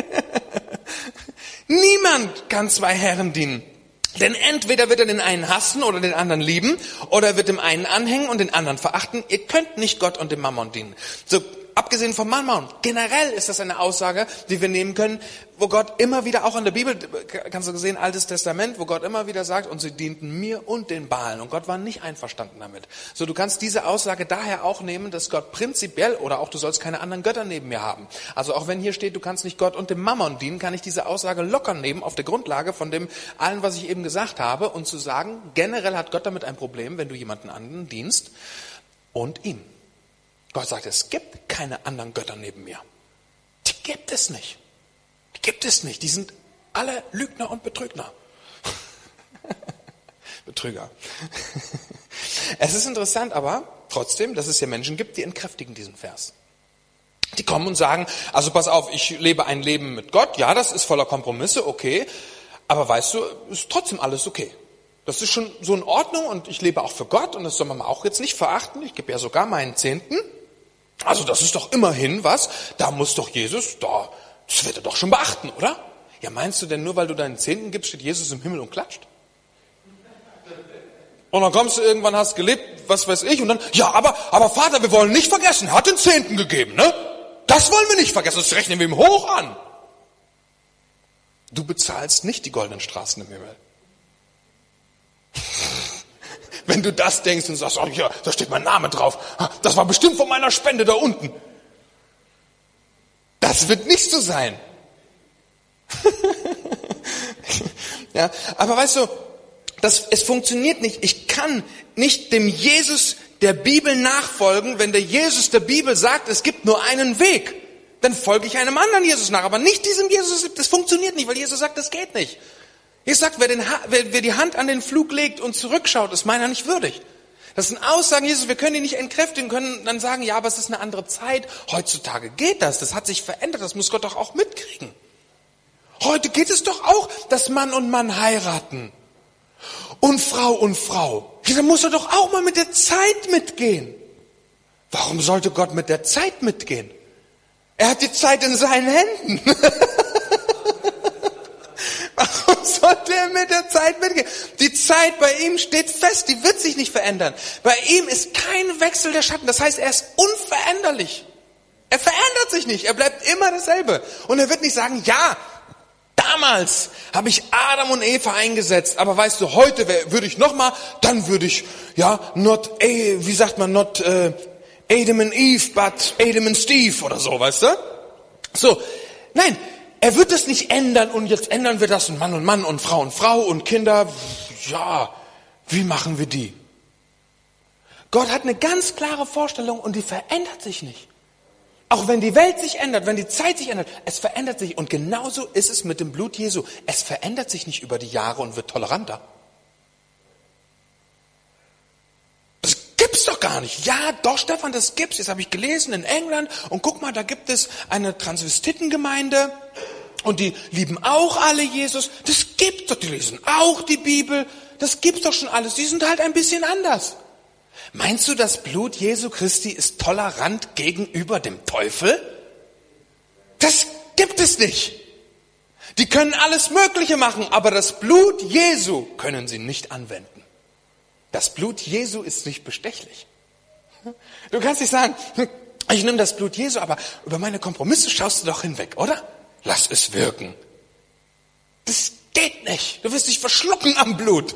Niemand kann zwei Herren dienen. Denn entweder wird er den einen hassen oder den anderen lieben, oder er wird dem einen anhängen und den anderen verachten. Ihr könnt nicht Gott und dem Mammon dienen. So, abgesehen vom Mammon, generell ist das eine Aussage, die wir nehmen können, wo Gott immer wieder, auch in der Bibel, kannst du sehen, Altes Testament, wo Gott immer wieder sagt, und sie dienten mir und den Baalen. Und Gott war nicht einverstanden damit. So, du kannst diese Aussage daher auch nehmen, dass Gott prinzipiell, oder auch du sollst keine anderen Götter neben mir haben. Also auch wenn hier steht, du kannst nicht Gott und dem Mammon dienen, kann ich diese Aussage locker nehmen, auf der Grundlage von dem allen, was ich eben gesagt habe, und zu sagen, generell hat Gott damit ein Problem, wenn du jemanden anderen dienst und ihm. Gott sagt, es gibt keine anderen Götter neben mir. Die gibt es nicht. Die gibt es nicht. Die sind alle Lügner und Betrügner. Betrüger. Es ist interessant aber trotzdem, dass es ja Menschen gibt, die entkräftigen diesen Vers. Die kommen und sagen, also pass auf, ich lebe ein Leben mit Gott. Ja, das ist voller Kompromisse, okay. Aber weißt du, ist trotzdem alles okay. Das ist schon so in Ordnung und ich lebe auch für Gott und das soll man auch jetzt nicht verachten. Ich gebe ja sogar meinen Zehnten. Also das ist doch immerhin was, da muss doch Jesus, das wird er doch schon beachten, oder? Ja, meinst du denn nur, weil du deinen Zehnten gibst, steht Jesus im Himmel und klatscht? Und dann kommst du irgendwann, hast gelebt, was weiß ich, und dann, ja, aber Vater, wir wollen nicht vergessen, er hat den Zehnten gegeben, ne? Das wollen wir nicht vergessen, das rechnen wir ihm hoch an. Du bezahlst nicht die goldenen Straßen im Himmel. Wenn du das denkst und sagst, oh ja, da steht mein Name drauf, das war bestimmt von meiner Spende da unten. Das wird nicht so sein. Ja, aber weißt du, es funktioniert nicht. Ich kann nicht dem Jesus der Bibel nachfolgen, wenn der Jesus der Bibel sagt, es gibt nur einen Weg. Dann folge ich einem anderen Jesus nach, aber nicht diesem Jesus. Das funktioniert nicht, weil Jesus sagt, das geht nicht. Jesus sagt, wer die Hand an den Flug legt und zurückschaut, ist meiner nicht würdig. Das sind Aussagen, Jesus, wir können die nicht entkräftigen, können dann sagen, ja, aber es ist eine andere Zeit. Heutzutage geht das hat sich verändert, das muss Gott doch auch mitkriegen. Heute geht es doch auch, dass Mann und Mann heiraten. Und Frau. Ja, dann muss er doch auch mal mit der Zeit mitgehen. Warum sollte Gott mit der Zeit mitgehen? Er hat die Zeit in seinen Händen. Warum sollte er mit der Zeit mitgehen? Die Zeit bei ihm steht fest, die wird sich nicht verändern. Bei ihm ist kein Wechsel der Schatten, das heißt, er ist unveränderlich. Er verändert sich nicht, er bleibt immer dasselbe. Und er wird nicht sagen, ja, damals habe ich Adam und Eva eingesetzt, aber weißt du, heute würde ich nochmal, dann würde ich, not Adam and Eve, but Adam and Steve oder so, weißt du? So, nein, er wird das nicht ändern und jetzt ändern wir das und Mann und Frau und Kinder, ja, wie machen wir die? Gott hat eine ganz klare Vorstellung und die verändert sich nicht. Auch wenn die Welt sich ändert, wenn die Zeit sich ändert, es verändert sich. Und genauso ist es mit dem Blut Jesu. Es verändert sich nicht über die Jahre und wird toleranter. Das gibt's doch gar nicht. Ja, doch, Stefan, das gibt's. Jetzt habe ich gelesen in England und guck mal, da gibt es eine Transvestitengemeinde und die lieben auch alle Jesus. Das gibt's doch, die lesen auch die Bibel. Das gibt's doch schon alles. Die sind halt ein bisschen anders. Meinst du, das Blut Jesu Christi ist tolerant gegenüber dem Teufel? Das gibt es nicht. Die können alles Mögliche machen, aber das Blut Jesu können sie nicht anwenden. Das Blut Jesu ist nicht bestechlich. Du kannst nicht sagen, ich nehme das Blut Jesu, aber über meine Kompromisse schaust du doch hinweg, oder? Lass es wirken. Das geht nicht. Du wirst dich verschlucken am Blut.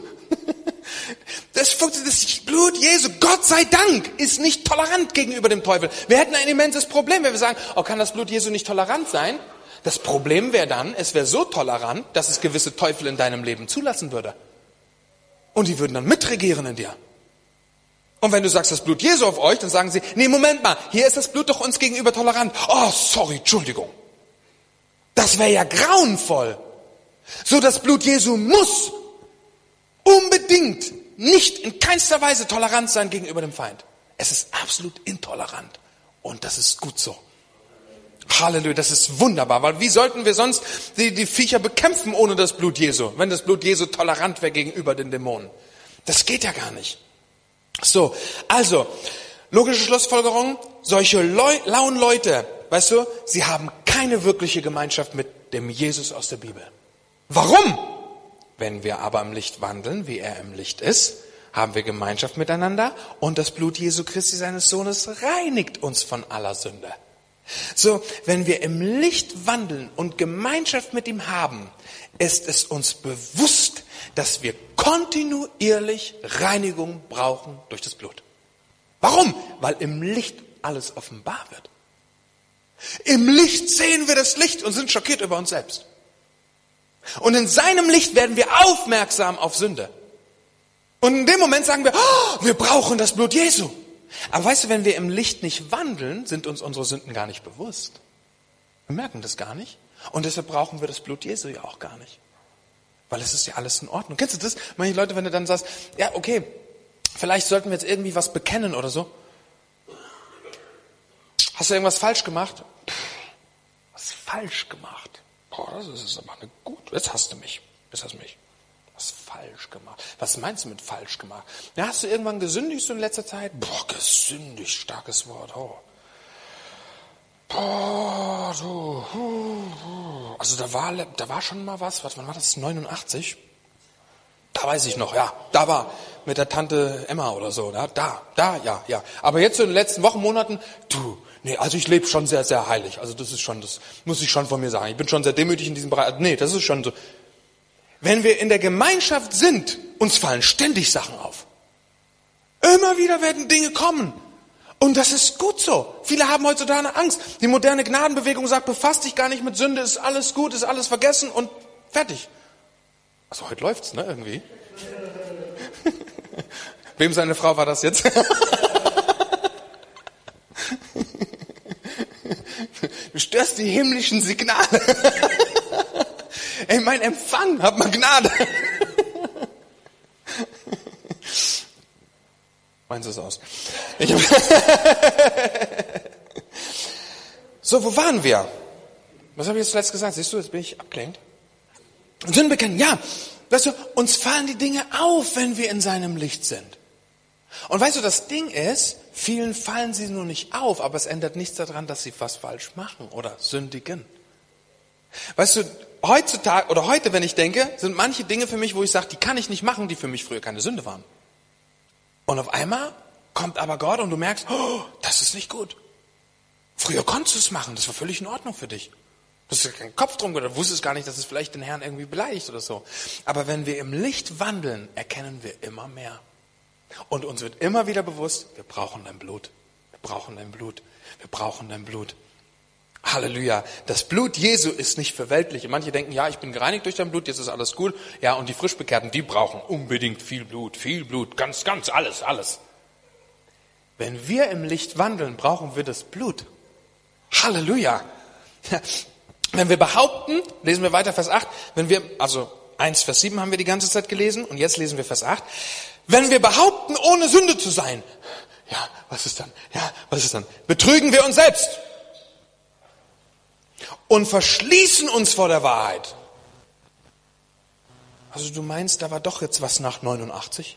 Das Blut Jesu, Gott sei Dank, ist nicht tolerant gegenüber dem Teufel. Wir hätten ein immenses Problem, wenn wir sagen, kann das Blut Jesu nicht tolerant sein? Das Problem wäre dann, es wäre so tolerant, dass es gewisse Teufel in deinem Leben zulassen würde. Und die würden dann mitregieren in dir. Und wenn du sagst, das Blut Jesu auf euch, dann sagen sie, nee, Moment mal, hier ist das Blut doch uns gegenüber tolerant. Oh, sorry, Entschuldigung. Das wäre ja grauenvoll. So, das Blut Jesu muss unbedingt nicht in keinster Weise tolerant sein gegenüber dem Feind. Es ist absolut intolerant. Und das ist gut so. Halleluja, das ist wunderbar. Weil wie sollten wir sonst die Viecher bekämpfen ohne das Blut Jesu? Wenn das Blut Jesu tolerant wäre gegenüber den Dämonen. Das geht ja gar nicht. So, also, logische Schlussfolgerung. Solche lauen Leute, weißt du, sie haben keine wirkliche Gemeinschaft mit dem Jesus aus der Bibel. Warum? Wenn wir aber im Licht wandeln, wie er im Licht ist, haben wir Gemeinschaft miteinander und das Blut Jesu Christi seines Sohnes reinigt uns von aller Sünde. So, wenn wir im Licht wandeln und Gemeinschaft mit ihm haben, ist es uns bewusst, dass wir kontinuierlich Reinigung brauchen durch das Blut. Warum? Weil im Licht alles offenbar wird. Im Licht sehen wir das Licht und sind schockiert über uns selbst. Und in seinem Licht werden wir aufmerksam auf Sünde. Und in dem Moment sagen wir, wir brauchen das Blut Jesu. Aber weißt du, wenn wir im Licht nicht wandeln, sind uns unsere Sünden gar nicht bewusst. Wir merken das gar nicht. Und deshalb brauchen wir das Blut Jesu ja auch gar nicht. Weil es ist ja alles in Ordnung. Kennst du das? Manche Leute, wenn du dann sagst, ja, okay, vielleicht sollten wir jetzt irgendwie was bekennen oder so. Hast du irgendwas falsch gemacht? Was falsch gemacht? Das ist aber eine gute. Jetzt hast du mich. Was falsch gemacht? Was meinst du mit falsch gemacht? Ja, hast du irgendwann gesündigt so in letzter Zeit? Gesündigt, starkes Wort. Also da war schon mal was. Wann war das? 89? Da weiß ich noch, ja. Da war mit der Tante Emma oder so. Ja. Aber jetzt so in den letzten Wochen, Monaten, also ich lebe schon sehr, sehr heilig. Also das muss ich schon von mir sagen. Ich bin schon sehr demütig in diesem Bereich. Nee, das ist schon so. Wenn wir in der Gemeinschaft sind, uns fallen ständig Sachen auf. Immer wieder werden Dinge kommen. Und das ist gut so. Viele haben heutzutage Angst. Die moderne Gnadenbewegung sagt, befasst dich gar nicht mit Sünde, ist alles gut, ist alles vergessen und fertig. Also heute läuft's, ne, irgendwie. Wem seine Frau war das jetzt? störst die himmlischen Signale. Ey, mein Empfang, hab mal Gnade. Meins ist aus. So, wo waren wir? Was habe ich jetzt zuletzt gesagt? Siehst du, jetzt bin ich abgelenkt. Sünden bekennen, ja. Weißt du, uns fallen die Dinge auf, wenn wir in seinem Licht sind. Und weißt du, das Ding ist, vielen fallen sie nur nicht auf, aber es ändert nichts daran, dass sie was falsch machen oder sündigen. Weißt du, heutzutage oder heute, wenn ich denke, sind manche Dinge für mich, wo ich sage, die kann ich nicht machen, die für mich früher keine Sünde waren. Und auf einmal kommt aber Gott und du merkst, oh, das ist nicht gut. Früher konntest du es machen, das war völlig in Ordnung für dich. Du hast ja keinen Kopf drum gedacht, du wusstest gar nicht, dass es vielleicht den Herrn irgendwie beleidigt oder so. Aber wenn wir im Licht wandeln, erkennen wir immer mehr. Und uns wird immer wieder bewusst, wir brauchen dein Blut. Wir brauchen dein Blut. Wir brauchen dein Blut. Halleluja. Das Blut Jesu ist nicht für Weltliche. Manche denken, ja, ich bin gereinigt durch dein Blut, jetzt ist alles cool. Ja, und die Frischbekehrten, die brauchen unbedingt viel Blut, ganz, alles. Wenn wir im Licht wandeln, brauchen wir das Blut. Halleluja. Wenn wir behaupten, lesen wir weiter Vers 8, also 1 Vers 7 haben wir die ganze Zeit gelesen und jetzt lesen wir Vers 8. Wenn wir behaupten, ohne Sünde zu sein, ja, was ist dann? Betrügen wir uns selbst und verschließen uns vor der Wahrheit. Also du meinst, da war doch jetzt was nach 89?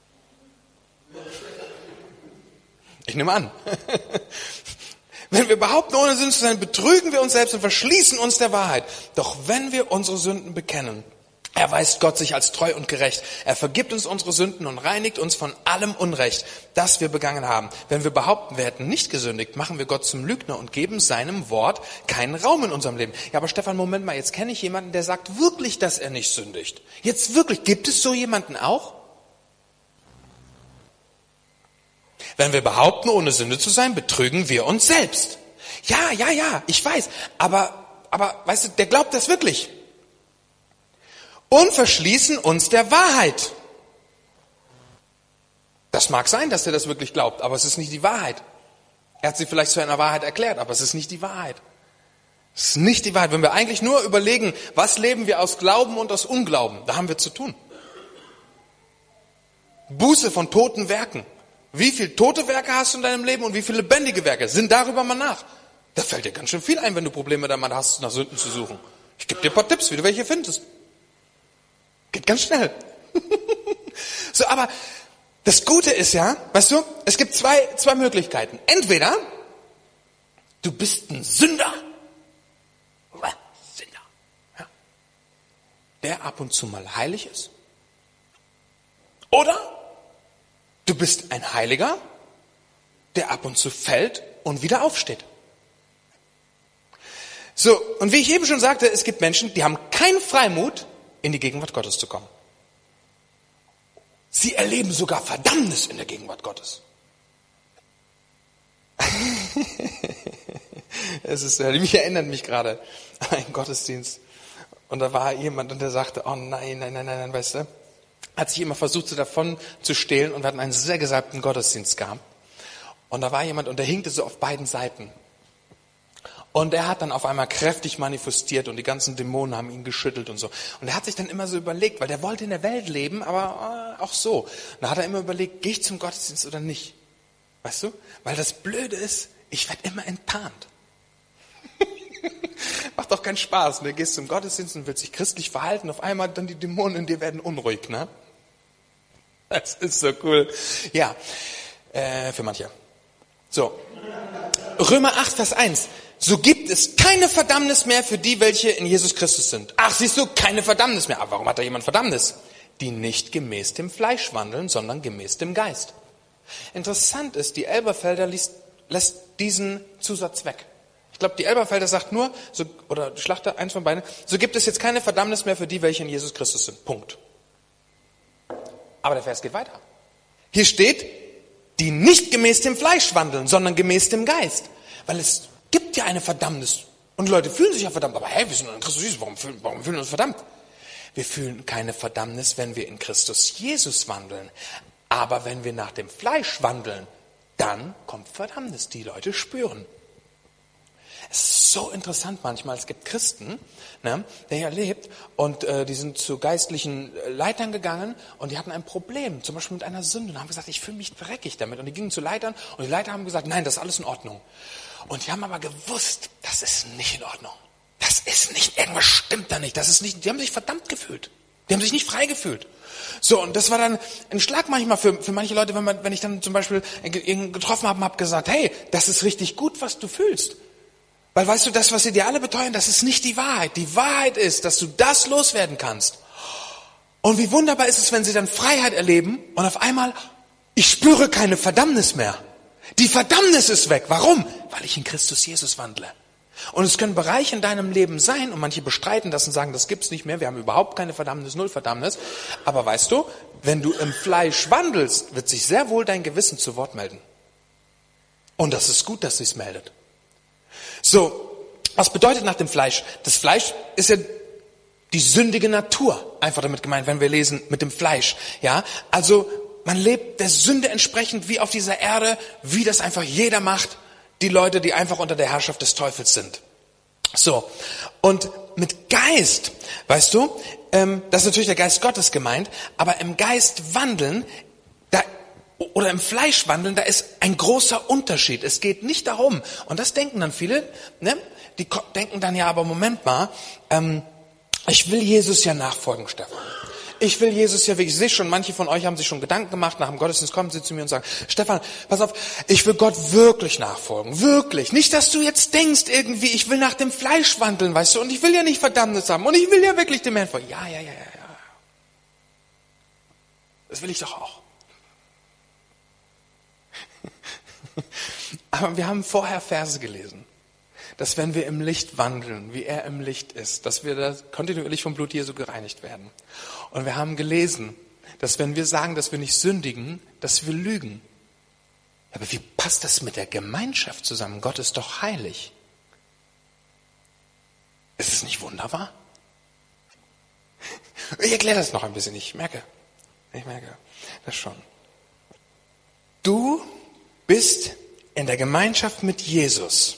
Ich nehme an. Wenn wir behaupten, ohne Sünde zu sein, betrügen wir uns selbst und verschließen uns der Wahrheit. Doch wenn wir unsere Sünden bekennen, erweist Gott sich als treu und gerecht. Er vergibt uns unsere Sünden und reinigt uns von allem Unrecht, das wir begangen haben. Wenn wir behaupten, wir hätten nicht gesündigt, machen wir Gott zum Lügner und geben seinem Wort keinen Raum in unserem Leben. Ja, aber Stefan, Moment mal, jetzt kenne ich jemanden, der sagt wirklich, dass er nicht sündigt. Jetzt wirklich, gibt es so jemanden auch? Wenn wir behaupten, ohne Sünde zu sein, betrügen wir uns selbst. Ja, ich weiß. Aber weißt du, der glaubt das wirklich. Und verschließen uns der Wahrheit. Das mag sein, dass der das wirklich glaubt, aber es ist nicht die Wahrheit. Er hat sie vielleicht zu einer Wahrheit erklärt, aber es ist nicht die Wahrheit. Es ist nicht die Wahrheit. Wenn wir eigentlich nur überlegen, was leben wir aus Glauben und aus Unglauben, da haben wir zu tun. Buße von toten Werken. Wie viele tote Werke hast du in deinem Leben und wie viele lebendige Werke? Sinn darüber mal nach. Da fällt dir ganz schön viel ein, wenn du Probleme damit hast, nach Sünden zu suchen. Ich gebe dir ein paar Tipps, wie du welche findest. Geht ganz schnell. So, aber das Gute ist ja, weißt du, es gibt zwei Möglichkeiten. Entweder du bist ein Sünder, ja, der ab und zu mal heilig ist. Oder du bist ein Heiliger, der ab und zu fällt und wieder aufsteht. So, und wie ich eben schon sagte, es gibt Menschen, die haben keinen Freimut, in die Gegenwart Gottes zu kommen. Sie erleben sogar Verdammnis in der Gegenwart Gottes. Mich erinnert mich gerade an einen Gottesdienst. Und da war jemand und der sagte, oh nein, weißt du, hat sich immer versucht, so davon zu stehlen und wir hatten einen sehr gesalbten Gottesdienst gehabt. Und da war jemand und der hinkte so auf beiden Seiten. Und er hat dann auf einmal kräftig manifestiert und die ganzen Dämonen haben ihn geschüttelt und so. Und er hat sich dann immer so überlegt, weil der wollte in der Welt leben, aber auch so. Und da hat er immer überlegt, gehe ich zum Gottesdienst oder nicht? Weißt du? Weil das Blöde ist, ich werde immer enttarnt. Macht doch keinen Spaß. Du gehst zum Gottesdienst und willst dich christlich verhalten, auf einmal dann die Dämonen in dir werden unruhig, ne? Das ist so cool. Ja, für manche. So, Römer 8, Vers 1. So gibt es keine Verdammnis mehr für die, welche in Jesus Christus sind. Ach, siehst du, keine Verdammnis mehr. Aber warum hat da jemand Verdammnis? Die nicht gemäß dem Fleisch wandeln, sondern gemäß dem Geist. Interessant ist, die Elberfelder lässt diesen Zusatz weg. Ich glaube, die Elberfelder sagt nur, oder Schlachter, eins von beiden, so gibt es jetzt keine Verdammnis mehr für die, welche in Jesus Christus sind. Punkt. Aber der Vers geht weiter. Hier steht, die nicht gemäß dem Fleisch wandeln, sondern gemäß dem Geist. Weil es gibt ja eine Verdammnis. Und Leute fühlen sich ja verdammt. Aber wir sind in Christus Jesus. Warum fühlen wir uns verdammt? Wir fühlen keine Verdammnis, wenn wir in Christus Jesus wandeln. Aber wenn wir nach dem Fleisch wandeln, dann kommt Verdammnis. Die Leute spüren. Es ist so interessant manchmal, es gibt Christen, ne, der hier lebt und die sind zu geistlichen Leitern gegangen und die hatten ein Problem, zum Beispiel mit einer Sünde und haben gesagt, ich fühle mich dreckig damit. Und die gingen zu Leitern und die Leiter haben gesagt, nein, das ist alles in Ordnung. Und die haben aber gewusst, das ist nicht in Ordnung. Das ist nicht, irgendwas stimmt da nicht. Das ist nicht, die haben sich verdammt gefühlt. Die haben sich nicht frei gefühlt. So, und das war dann ein Schlag manchmal für manche Leute, wenn ich dann zum Beispiel ihn getroffen habe und habe gesagt, hey, das ist richtig gut, was du fühlst. Weil weißt du, das, was sie dir alle beteuern, das ist nicht die Wahrheit. Die Wahrheit ist, dass du das loswerden kannst. Und wie wunderbar ist es, wenn sie dann Freiheit erleben und auf einmal, ich spüre keine Verdammnis mehr. Die Verdammnis ist weg. Warum? Weil ich in Christus Jesus wandle. Und es können Bereiche in deinem Leben sein, und manche bestreiten das und sagen, das gibt's nicht mehr, wir haben überhaupt keine Verdammnis, null Verdammnis. Aber weißt du, wenn du im Fleisch wandelst, wird sich sehr wohl dein Gewissen zu Wort melden. Und das ist gut, dass sich's meldet. So, was bedeutet nach dem Fleisch? Das Fleisch ist ja die sündige Natur, einfach damit gemeint, wenn wir lesen mit dem Fleisch. Ja, also man lebt der Sünde entsprechend wie auf dieser Erde, wie das einfach jeder macht. Die Leute, die einfach unter der Herrschaft des Teufels sind. So, und mit Geist, weißt du, das ist natürlich der Geist Gottes gemeint, aber im Geist wandeln, oder im Fleisch wandeln, da ist ein großer Unterschied. Es geht nicht darum, und das denken dann viele, ne? Die denken dann, ja, aber Moment mal, ich will Jesus ja nachfolgen, Stefan. Ich will Jesus ja wirklich, ich sehe schon, manche von euch haben sich schon Gedanken gemacht, nach dem Gottesdienst kommen sie zu mir und sagen, Stefan, pass auf, ich will Gott wirklich nachfolgen, wirklich. Nicht, dass du jetzt denkst irgendwie, ich will nach dem Fleisch wandeln, weißt du, und ich will ja nicht Verdammnis haben und ich will ja wirklich dem Herrn folgen. Ja. Das will ich doch auch. Aber wir haben vorher Verse gelesen, dass wenn wir im Licht wandeln, wie er im Licht ist, dass wir da kontinuierlich vom Blut Jesu gereinigt werden. Und wir haben gelesen, dass wenn wir sagen, dass wir nicht sündigen, dass wir lügen. Aber wie passt das mit der Gemeinschaft zusammen? Gott ist doch heilig. Ist es nicht wunderbar? Ich erkläre das noch ein bisschen, ich merke das schon. Du bist in der Gemeinschaft mit Jesus.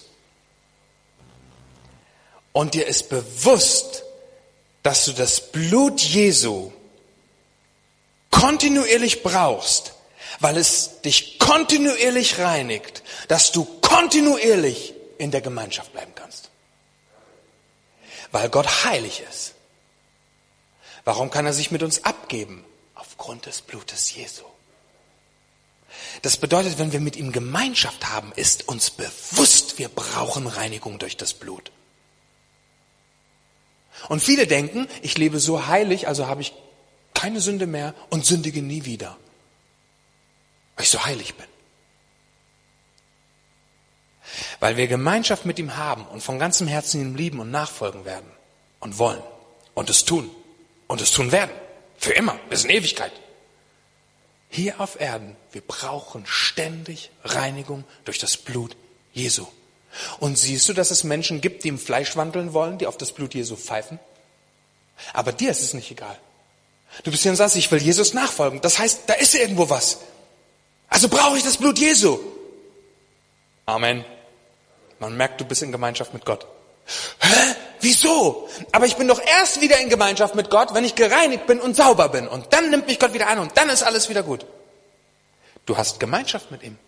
Und dir ist bewusst, dass du das Blut Jesu kontinuierlich brauchst, weil es dich kontinuierlich reinigt, dass du kontinuierlich in der Gemeinschaft bleiben kannst. Weil Gott heilig ist. Warum kann er sich mit uns abgeben? Aufgrund des Blutes Jesu. Das bedeutet, wenn wir mit ihm Gemeinschaft haben, ist uns bewusst, wir brauchen Reinigung durch das Blut. Und viele denken, ich lebe so heilig, also habe ich keine Sünde mehr und sündige nie wieder, weil ich so heilig bin. Weil wir Gemeinschaft mit ihm haben und von ganzem Herzen ihm lieben und nachfolgen werden und wollen und es tun werden, für immer, bis in Ewigkeit. Hier auf Erden, wir brauchen ständig Reinigung durch das Blut Jesu. Und siehst du, dass es Menschen gibt, die im Fleisch wandeln wollen, die auf das Blut Jesu pfeifen? Aber dir ist es nicht egal. Du bist hier und sagst, ich will Jesus nachfolgen. Das heißt, da ist irgendwo was. Also brauche ich das Blut Jesu. Amen. Man merkt, du bist in Gemeinschaft mit Gott. Hä? Wieso? Aber ich bin doch erst wieder in Gemeinschaft mit Gott, wenn ich gereinigt bin und sauber bin. Und dann nimmt mich Gott wieder an und dann ist alles wieder gut. Du hast Gemeinschaft mit ihm.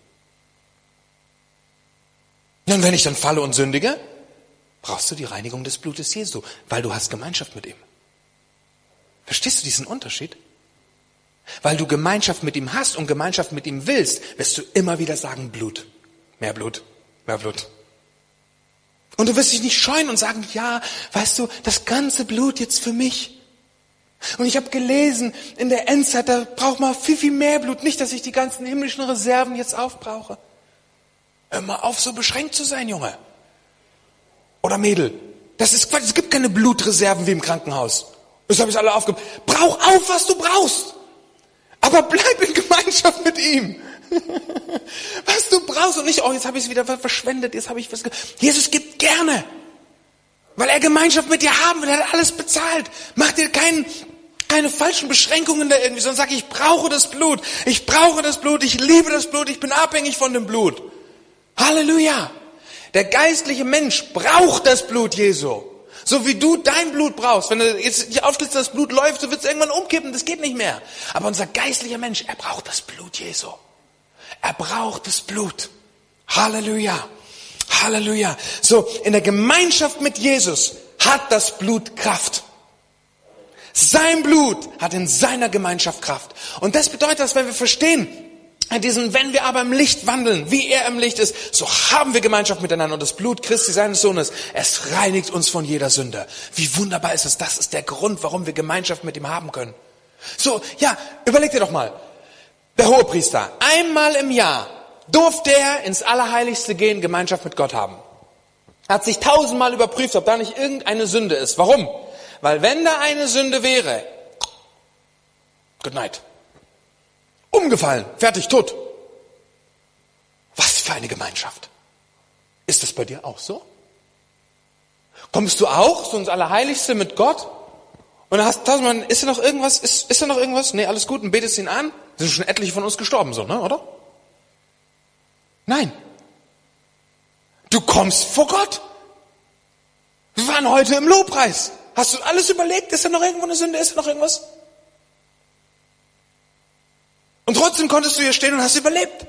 Und wenn ich dann falle und sündige, brauchst du die Reinigung des Blutes Jesu, weil du hast Gemeinschaft mit ihm. Verstehst du diesen Unterschied? Weil du Gemeinschaft mit ihm hast und Gemeinschaft mit ihm willst, wirst du immer wieder sagen, Blut, mehr Blut, mehr Blut. Und du wirst dich nicht scheuen und sagen, ja, weißt du, das ganze Blut jetzt für mich. Und ich habe gelesen, in der Endzeit, da braucht man viel, viel mehr Blut. Nicht, dass ich die ganzen himmlischen Reserven jetzt aufbrauche. Hör mal auf, so beschränkt zu sein, Junge. Oder Mädel. Das ist Quatsch, es gibt keine Blutreserven wie im Krankenhaus. Das habe ich alle aufgegeben. Brauch auf, was du brauchst. Aber bleib in Gemeinschaft mit ihm. Was du brauchst und nicht, oh, jetzt habe ich es wieder verschwendet, jetzt habe ich was. Jesus gibt gerne. Weil er Gemeinschaft mit dir haben will, er hat alles bezahlt. Mach dir keine falschen Beschränkungen da irgendwie, sondern sag, ich brauche das Blut. Ich brauche das Blut, ich liebe das Blut, ich bin abhängig von dem Blut. Halleluja. Der geistliche Mensch braucht das Blut Jesu. So wie du dein Blut brauchst. Wenn du jetzt hier aufschlitzt, das Blut läuft, so wird es irgendwann umkippen, das geht nicht mehr. Aber unser geistlicher Mensch, er braucht das Blut Jesu. Er braucht das Blut. Halleluja. Halleluja. So, in der Gemeinschaft mit Jesus hat das Blut Kraft. Sein Blut hat in seiner Gemeinschaft Kraft. Und das bedeutet, dass wenn wir verstehen, wenn wir aber im Licht wandeln, wie er im Licht ist, so haben wir Gemeinschaft miteinander. Und das Blut Christi, seines Sohnes, es reinigt uns von jeder Sünde. Wie wunderbar ist es. Das ist der Grund, warum wir Gemeinschaft mit ihm haben können. So, ja, überleg dir doch mal. Der Hohepriester, einmal im Jahr durfte er ins Allerheiligste gehen, Gemeinschaft mit Gott haben. Er hat sich 1000-mal überprüft, ob da nicht irgendeine Sünde ist. Warum? Weil wenn da eine Sünde wäre, good night. Umgefallen, fertig, tot. Was für eine Gemeinschaft. Ist das bei dir auch so? Kommst du auch so ins Allerheiligste mit Gott? Und dann hast du, ist da noch irgendwas? Ist da noch irgendwas? Nee, alles gut, und betest ihn an? Sind schon etliche von uns gestorben, so, ne, oder? Nein. Du kommst vor Gott. Wir waren heute im Lobpreis. Hast du alles überlegt? Ist da noch irgendwo eine Sünde? Ist da noch irgendwas? Und trotzdem konntest du hier stehen und hast überlebt.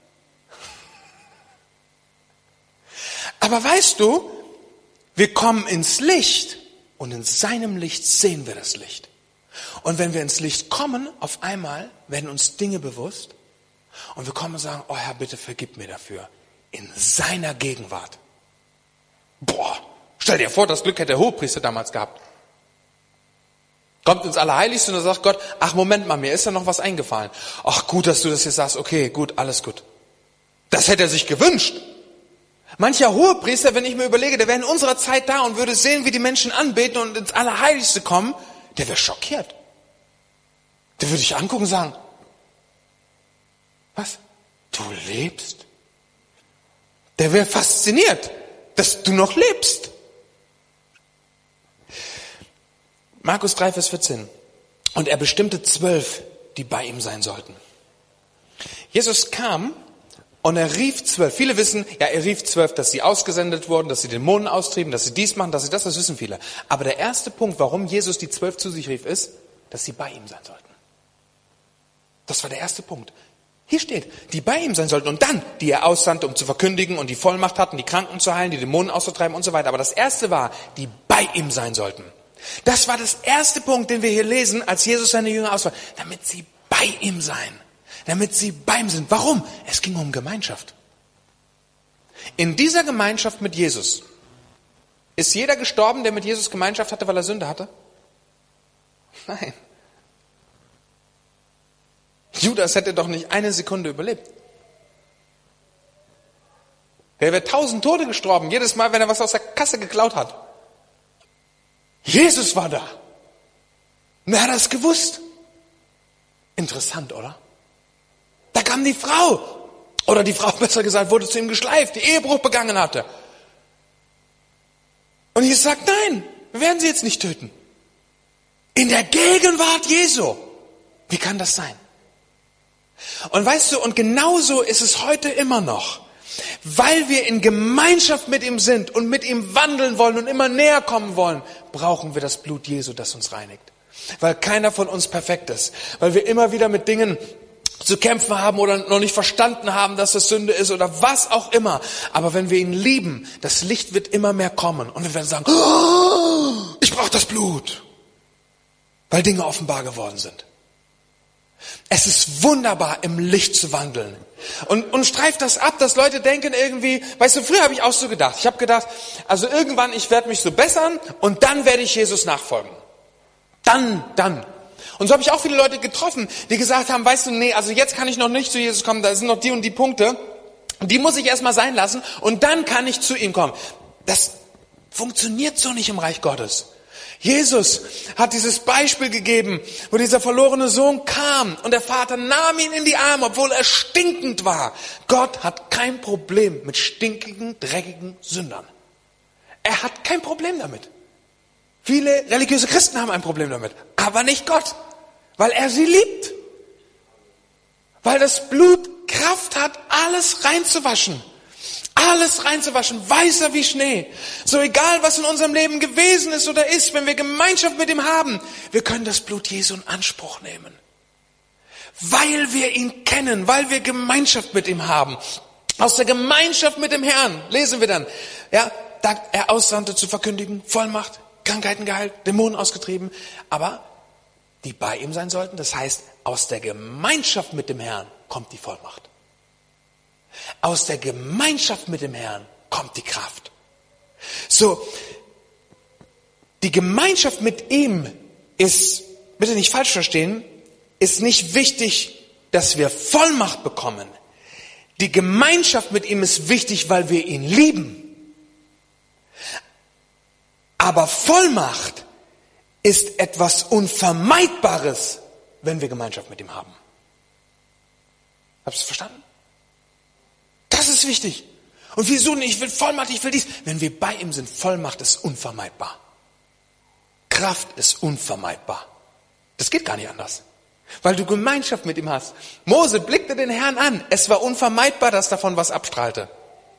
Aber weißt du, wir kommen ins Licht und in seinem Licht sehen wir das Licht. Und wenn wir ins Licht kommen, auf einmal werden uns Dinge bewusst und wir kommen und sagen, oh Herr, bitte vergib mir dafür. In seiner Gegenwart. Boah, stell dir vor, das Glück hätte der Hohepriester damals gehabt. Kommt ins Allerheiligste und dann sagt Gott, ach Moment mal, mir ist da noch was eingefallen. Ach gut, dass du das jetzt sagst, okay, gut, alles gut. Das hätte er sich gewünscht. Mancher Hohepriester, wenn ich mir überlege, der wäre in unserer Zeit da und würde sehen, wie die Menschen anbeten und ins Allerheiligste kommen, der wäre schockiert. Der würde dich angucken und sagen, was? Du lebst? Der wäre fasziniert, dass du noch lebst. Markus 3, Vers 14. Und er bestimmte 12, die bei ihm sein sollten. Jesus kam und er rief 12. Viele wissen, ja, er rief 12, dass sie ausgesendet wurden, dass sie Dämonen austrieben, dass sie dies machen, dass sie das wissen viele. Aber der erste Punkt, warum Jesus die 12 zu sich rief, ist, dass sie bei ihm sein sollten. Das war der erste Punkt. Hier steht, die bei ihm sein sollten und dann, die er aussandte, um zu verkündigen und die Vollmacht hatten, die Kranken zu heilen, die Dämonen auszutreiben und so weiter. Aber das erste war, die bei ihm sein sollten. Das war das erste Punkt, den wir hier lesen, als Jesus seine Jünger auswählt. Damit sie bei ihm sein. Damit sie bei ihm sind. Warum? Es ging um Gemeinschaft. In dieser Gemeinschaft mit Jesus ist jeder gestorben, der mit Jesus Gemeinschaft hatte, weil er Sünde hatte? Nein. Judas hätte doch nicht eine Sekunde überlebt. Der wäre 1000 Tote gestorben, jedes Mal, wenn er was aus der Kasse geklaut hat. Jesus war da. Und er hat das gewusst. Interessant, oder? Da kam die Frau. Oder die Frau, besser gesagt, wurde zu ihm geschleift, die Ehebruch begangen hatte. Und Jesus sagt, nein, wir werden sie jetzt nicht töten. In der Gegenwart Jesu. Wie kann das sein? Und weißt du, und genauso ist es heute immer noch. Weil wir in Gemeinschaft mit ihm sind und mit ihm wandeln wollen und immer näher kommen wollen, brauchen wir das Blut Jesu, das uns reinigt. Weil keiner von uns perfekt ist. Weil wir immer wieder mit Dingen zu kämpfen haben oder noch nicht verstanden haben, dass das Sünde ist oder was auch immer. Aber wenn wir ihn lieben, das Licht wird immer mehr kommen. Und wir werden sagen, oh, ich brauche das Blut. Weil Dinge offenbar geworden sind. Es ist wunderbar, im Licht zu wandeln. Und streift das ab, dass Leute denken irgendwie, weißt du, früher habe ich auch so gedacht. Ich habe gedacht, also irgendwann, ich werde mich so bessern und dann werde ich Jesus nachfolgen. Dann. Und so habe ich auch viele Leute getroffen, die gesagt haben, weißt du, nee, also jetzt kann ich noch nicht zu Jesus kommen, da sind noch die und die Punkte. Die muss ich erstmal sein lassen und dann kann ich zu ihm kommen. Das funktioniert so nicht im Reich Gottes. Jesus hat dieses Beispiel gegeben, wo dieser verlorene Sohn kam und der Vater nahm ihn in die Arme, obwohl er stinkend war. Gott hat kein Problem mit stinkigen, dreckigen Sündern. Er hat kein Problem damit. Viele religiöse Christen haben ein Problem damit, aber nicht Gott, weil er sie liebt. Weil das Blut Kraft hat, alles reinzuwaschen. Alles reinzuwaschen, weißer wie Schnee. So egal, was in unserem Leben gewesen ist oder ist, wenn wir Gemeinschaft mit ihm haben, wir können das Blut Jesu in Anspruch nehmen. Weil wir ihn kennen, weil wir Gemeinschaft mit ihm haben. Aus der Gemeinschaft mit dem Herrn, lesen wir dann, ja, da er aussandte zu verkündigen, Vollmacht, Krankheiten geheilt, Dämonen ausgetrieben, aber die bei ihm sein sollten. Das heißt, aus der Gemeinschaft mit dem Herrn kommt die Vollmacht. Aus der Gemeinschaft mit dem Herrn kommt die Kraft. So, die Gemeinschaft mit ihm ist, bitte nicht falsch verstehen, ist nicht wichtig, dass wir Vollmacht bekommen. Die Gemeinschaft mit ihm ist wichtig, weil wir ihn lieben. Aber Vollmacht ist etwas Unvermeidbares, wenn wir Gemeinschaft mit ihm haben. Habt ihr es verstanden? Das ist wichtig. Und wieso nicht? Ich will Vollmacht, ich will dies. Wenn wir bei ihm sind, Vollmacht ist unvermeidbar. Kraft ist unvermeidbar. Das geht gar nicht anders. Weil du Gemeinschaft mit ihm hast. Mose blickte den Herrn an. Es war unvermeidbar, dass davon was abstrahlte.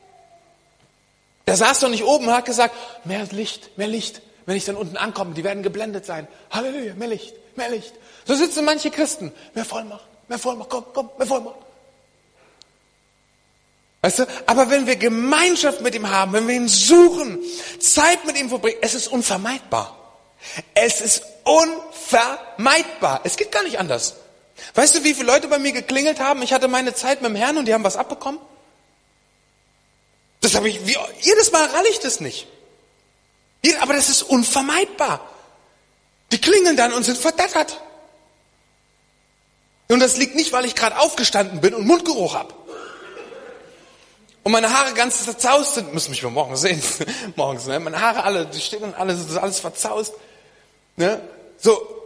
Der saß doch nicht oben und hat gesagt, mehr Licht, mehr Licht. Wenn ich dann unten ankomme, die werden geblendet sein. Halleluja, mehr Licht, mehr Licht. So sitzen manche Christen. Mehr Vollmacht, komm, mehr Vollmacht. Weißt du, aber wenn wir Gemeinschaft mit ihm haben, wenn wir ihn suchen, Zeit mit ihm verbringen, es ist unvermeidbar. Es ist unvermeidbar. Es geht gar nicht anders. Weißt du, wie viele Leute bei mir geklingelt haben? Ich hatte meine Zeit mit dem Herrn und die haben was abbekommen? Das habe ich, jedes Mal ralle ich das nicht. Aber das ist unvermeidbar. Die klingeln dann und sind verdattert. Und das liegt nicht, weil ich gerade aufgestanden bin und Mundgeruch habe. Und meine Haare ganz verzaust sind, müssen mich mal morgen sehen, morgens, ne? Meine Haare alle, die stehen dann alles, das ist alles verzaust, ne? So.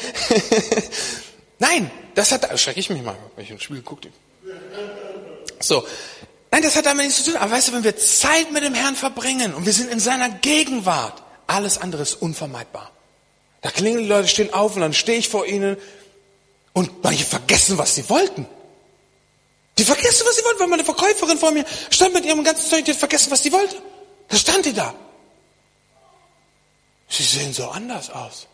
Nein, das hat, schrecke ich mich mal, wenn ich ins Spiel gucke. So. Nein, das hat damit nichts zu tun. Aber weißt du, wenn wir Zeit mit dem Herrn verbringen und wir sind in seiner Gegenwart, alles andere ist unvermeidbar. Da klingeln die Leute, stehen auf und dann stehe ich vor ihnen und manche vergessen, was sie wollten. Die vergessen, was sie wollten, weil meine Verkäuferin vor mir stand mit ihrem ganzen Zeug, die hat vergessen, was sie wollte. Da stand die da. Sie sehen so anders aus.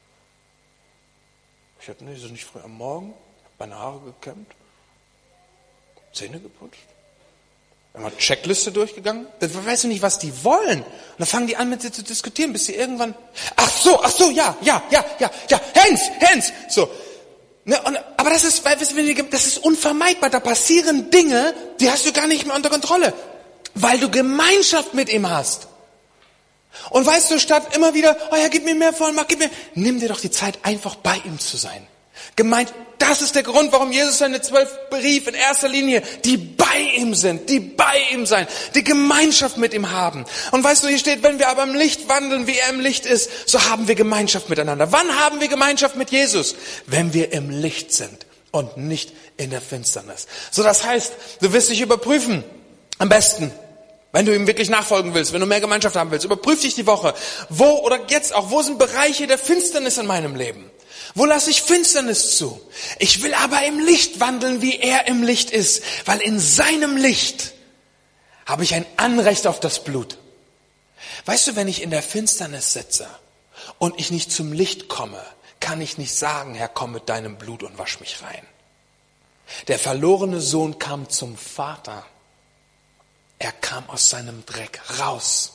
Ich hatte so nicht früh am Morgen, habe meine Haare gekämmt, Zähne geputzt. Dann mal Checkliste durchgegangen. Dann weißt du nicht, was die wollen. Und dann fangen die an, mit dir zu diskutieren, bis sie irgendwann, ach so, ja, Hens, so. Ne, aber das ist, das ist unvermeidbar. Da passieren Dinge, die hast du gar nicht mehr unter Kontrolle. Weil du Gemeinschaft mit ihm hast. Und weißt du, statt immer wieder, oh ja, gib mir mehr Vollmacht, nimm dir doch die Zeit, einfach bei ihm zu sein. Gemeint, das ist der Grund, warum Jesus seine 12 berief, in erster Linie, die bei ihm sind, die bei ihm sein, die Gemeinschaft mit ihm haben. Und weißt du, hier steht, wenn wir aber im Licht wandeln, wie er im Licht ist, so haben wir Gemeinschaft miteinander. Wann haben wir Gemeinschaft mit Jesus? Wenn wir im Licht sind und nicht in der Finsternis. So, das heißt, du wirst dich überprüfen, am besten, wenn du ihm wirklich nachfolgen willst, wenn du mehr Gemeinschaft haben willst, überprüf dich die Woche. Wo oder jetzt auch, wo sind Bereiche der Finsternis in meinem Leben? Wo lasse ich Finsternis zu? Ich will aber im Licht wandeln, wie er im Licht ist, weil in seinem Licht habe ich ein Anrecht auf das Blut. Weißt du, wenn ich in der Finsternis sitze und ich nicht zum Licht komme, kann ich nicht sagen, Herr, komm mit deinem Blut und wasch mich rein. Der verlorene Sohn kam zum Vater. Er kam aus seinem Dreck raus.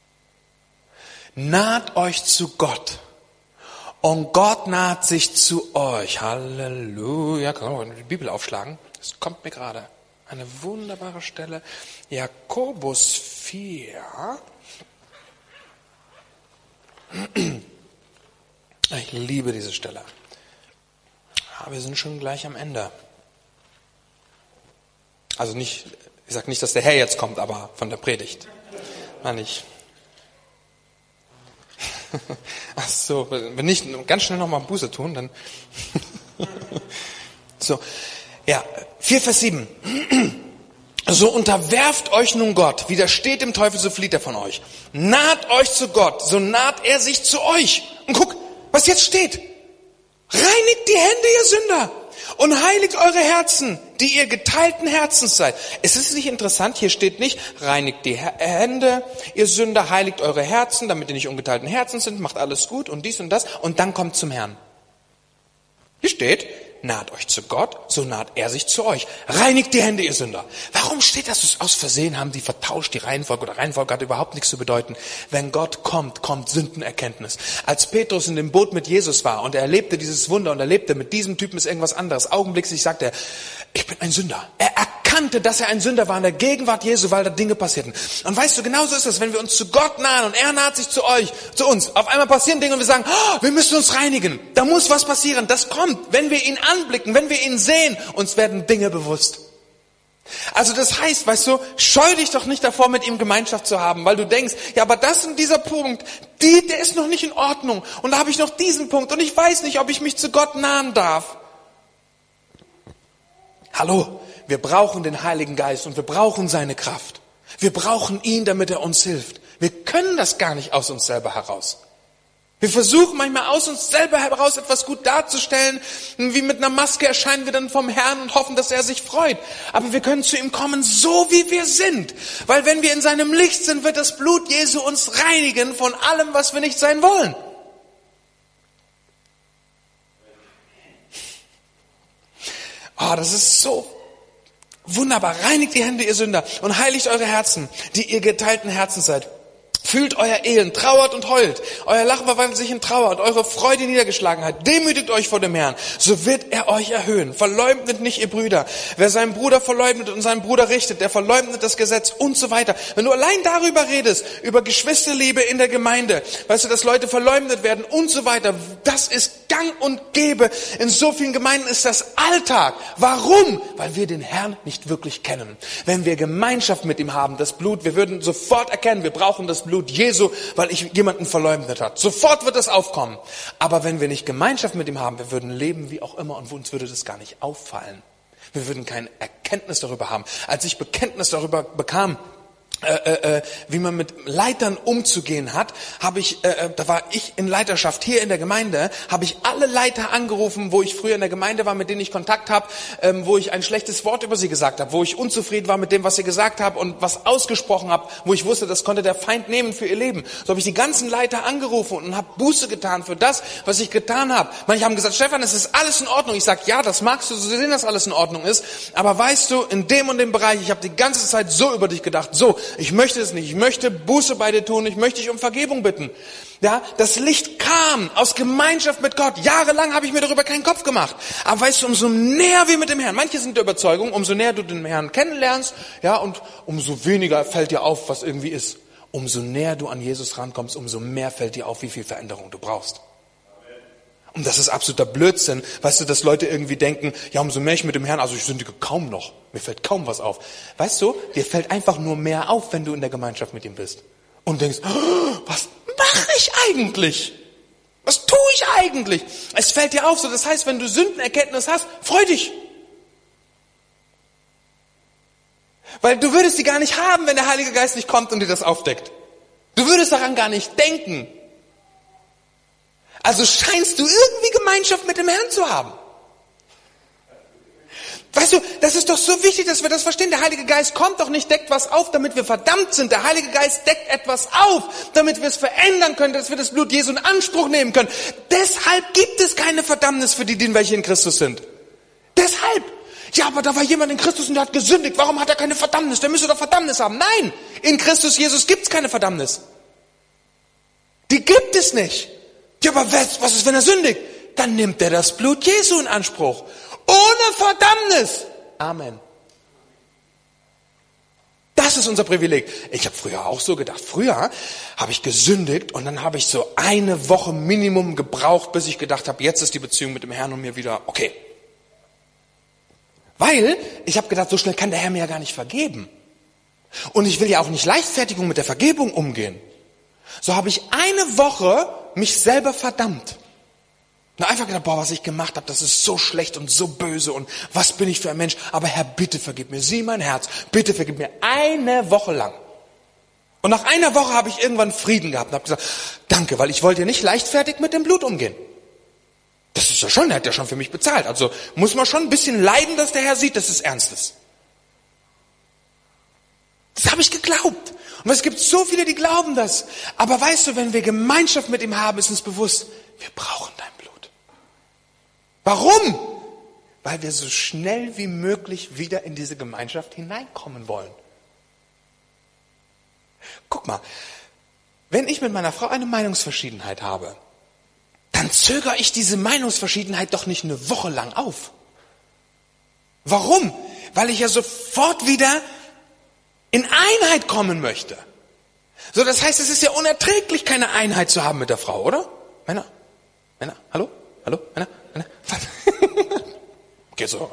Naht euch zu Gott. Und Gott naht sich zu euch. Halleluja. Kann man die Bibel aufschlagen? Das kommt mir gerade. Eine wunderbare Stelle. Jakobus 4. Ich liebe diese Stelle. Ja, wir sind schon gleich am Ende. Also nicht, ich sage nicht, dass der Herr jetzt kommt, aber von der Predigt. Meine ich. Ach so, wenn nicht, ganz schnell nochmal Buße tun, dann. So, ja, 4 Vers 7. So unterwerft euch nun Gott, widersteht dem Teufel, so flieht er von euch. Naht euch zu Gott, so naht er sich zu euch. Und guck, was jetzt steht. Reinigt die Hände, ihr Sünder, und heiligt eure Herzen, die ihr geteilten Herzens seid. Es ist nicht interessant, hier steht nicht, reinigt die Hände, ihr Sünder, heiligt eure Herzen, damit ihr nicht ungeteilten Herzens sind, macht alles gut und dies und das und dann kommt zum Herrn. Hier steht, naht euch zu Gott, so naht er sich zu euch. Reinigt die Hände, ihr Sünder. Warum steht das? Aus Versehen haben die vertauscht, die Reihenfolge, oder Reihenfolge hat überhaupt nichts zu bedeuten. Wenn Gott kommt, kommt Sündenerkenntnis. Als Petrus in dem Boot mit Jesus war und er erlebte dieses Wunder und erlebte, mit diesem Typen ist irgendwas anderes, augenblicklich sagte er, ich bin ein Sünder. Er erkannte, dass er ein Sünder war in der Gegenwart Jesu, weil da Dinge passierten. Und weißt du, genauso ist es, wenn wir uns zu Gott nahen und er naht sich zu euch, zu uns. Auf einmal passieren Dinge und wir sagen, oh, wir müssen uns reinigen. Da muss was passieren. Das kommt, wenn wir ihn anblicken, wenn wir ihn sehen, uns werden Dinge bewusst. Also das heißt, weißt du, scheu dich doch nicht davor, mit ihm Gemeinschaft zu haben, weil du denkst, ja, aber das und dieser Punkt, der ist noch nicht in Ordnung. Und da habe ich noch diesen Punkt und ich weiß nicht, ob ich mich zu Gott nahen darf. Hallo, wir brauchen den Heiligen Geist und wir brauchen seine Kraft. Wir brauchen ihn, damit er uns hilft. Wir können das gar nicht aus uns selber heraus. Wir versuchen manchmal aus uns selber heraus etwas gut darzustellen. Wie mit einer Maske erscheinen wir dann vom Herrn und hoffen, dass er sich freut. Aber wir können zu ihm kommen, so wie wir sind. Weil wenn wir in seinem Licht sind, wird das Blut Jesu uns reinigen von allem, was wir nicht sein wollen. Oh, das ist so wunderbar. Reinigt die Hände, ihr Sünder, und heiligt eure Herzen, die ihr geteilten Herzen seid. Fühlt euer Elend, trauert und heult. Euer Lachen verwandelt sich in Trauer und eure Freude in Niedergeschlagenheit. Demütigt euch vor dem Herrn, so wird er euch erhöhen. Verleugnet nicht, ihr Brüder. Wer seinen Bruder verleugnet und seinen Bruder richtet, der verleugnet das Gesetz und so weiter. Wenn du allein darüber redest, über Geschwisterliebe in der Gemeinde, weißt du, dass Leute verleugnet werden und so weiter, das ist gang und gäbe. In so vielen Gemeinden ist das Alltag. Warum? Weil wir den Herrn nicht wirklich kennen. Wenn wir Gemeinschaft mit ihm haben, das Blut, wir würden sofort erkennen, wir brauchen das Blut Jesu, weil ich jemanden verleugnet hat. Sofort wird das aufkommen. Aber wenn wir nicht Gemeinschaft mit ihm haben, wir würden leben wie auch immer und uns würde das gar nicht auffallen. Wir würden keine Erkenntnis darüber haben. Als ich Bekenntnis darüber bekam, wie man mit Leitern umzugehen hat, da war ich in Leiterschaft hier in der Gemeinde, habe ich alle Leiter angerufen, wo ich früher in der Gemeinde war, mit denen ich Kontakt habe, wo ich ein schlechtes Wort über sie gesagt habe, wo ich unzufrieden war mit dem, was sie gesagt haben und was ausgesprochen habe, wo ich wusste, das konnte der Feind nehmen für ihr Leben. So habe ich die ganzen Leiter angerufen und habe Buße getan für das, was ich getan habe. Manche haben gesagt, Stefan, es ist alles in Ordnung. Ich sage, ja, das magst du so sehen, dass alles in Ordnung ist, aber weißt du, in dem und dem Bereich, ich habe die ganze Zeit so über dich gedacht, so, ich möchte es nicht, ich möchte Buße bei dir tun, ich möchte dich um Vergebung bitten. Ja, das Licht kam aus Gemeinschaft mit Gott. Jahrelang habe ich mir darüber keinen Kopf gemacht. Aber weißt du, umso näher wir mit dem Herrn, manche sind der Überzeugung, umso näher du den Herrn kennenlernst, ja, und umso weniger fällt dir auf, was irgendwie ist. Umso näher du an Jesus rankommst, umso mehr fällt dir auf, wie viel Veränderung du brauchst. Und das ist absoluter Blödsinn, weißt du, dass Leute irgendwie denken, ja, umso mehr ich mit dem Herrn, also ich sündige kaum noch, mir fällt kaum was auf. Weißt du, dir fällt einfach nur mehr auf, wenn du in der Gemeinschaft mit ihm bist. Und denkst, oh, was mache ich eigentlich? Was tue ich eigentlich? Es fällt dir auf, so das heißt, wenn du Sündenerkenntnis hast, freu dich. Weil du würdest die gar nicht haben, wenn der Heilige Geist nicht kommt und dir das aufdeckt. Du würdest daran gar nicht denken. Also scheinst du irgendwie Gemeinschaft mit dem Herrn zu haben. Weißt du, das ist doch so wichtig, dass wir das verstehen. Der Heilige Geist kommt doch nicht, deckt was auf, damit wir verdammt sind. Der Heilige Geist deckt etwas auf, damit wir es verändern können, dass wir das Blut Jesu in Anspruch nehmen können. Deshalb gibt es keine Verdammnis für die, welche in Christus sind. Deshalb. Ja, aber da war jemand in Christus und der hat gesündigt. Warum hat er keine Verdammnis? Der müsste doch Verdammnis haben. Nein, in Christus Jesus gibt es keine Verdammnis. Die gibt es nicht. Ja, aber was ist, wenn er sündigt? Dann nimmt er das Blut Jesu in Anspruch. Ohne Verdammnis. Amen. Das ist unser Privileg. Ich habe früher auch so gedacht. Früher habe ich gesündigt und dann habe ich so eine Woche Minimum gebraucht, bis ich gedacht habe, jetzt ist die Beziehung mit dem Herrn und mir wieder okay. Weil ich habe gedacht, so schnell kann der Herr mir ja gar nicht vergeben. Und ich will ja auch nicht leichtfertig mit der Vergebung umgehen. So habe ich eine Woche mich selber verdammt. Und einfach gedacht, boah, was ich gemacht habe, das ist so schlecht und so böse und was bin ich für ein Mensch. Aber Herr, bitte vergib mir, sieh mein Herz, bitte vergib mir. Eine Woche lang. Und nach einer Woche habe ich irgendwann Frieden gehabt und habe gesagt, danke, weil ich wollte nicht leichtfertig mit dem Blut umgehen. Das ist ja schon, der hat ja schon für mich bezahlt. Also muss man schon ein bisschen leiden, dass der Herr sieht, dass es ernst ist. Das habe ich geglaubt. Und es gibt so viele, die glauben das. Aber weißt du, wenn wir Gemeinschaft mit ihm haben, ist uns bewusst, wir brauchen dein Blut. Warum? Weil wir so schnell wie möglich wieder in diese Gemeinschaft hineinkommen wollen. Guck mal, wenn ich mit meiner Frau eine Meinungsverschiedenheit habe, dann zögere ich diese Meinungsverschiedenheit doch nicht eine Woche lang auf. Warum? Weil ich ja sofort wieder in Einheit kommen möchte. So, das heißt, es ist ja unerträglich, keine Einheit zu haben mit der Frau, oder? Männer? Hallo? Männer? Okay, so,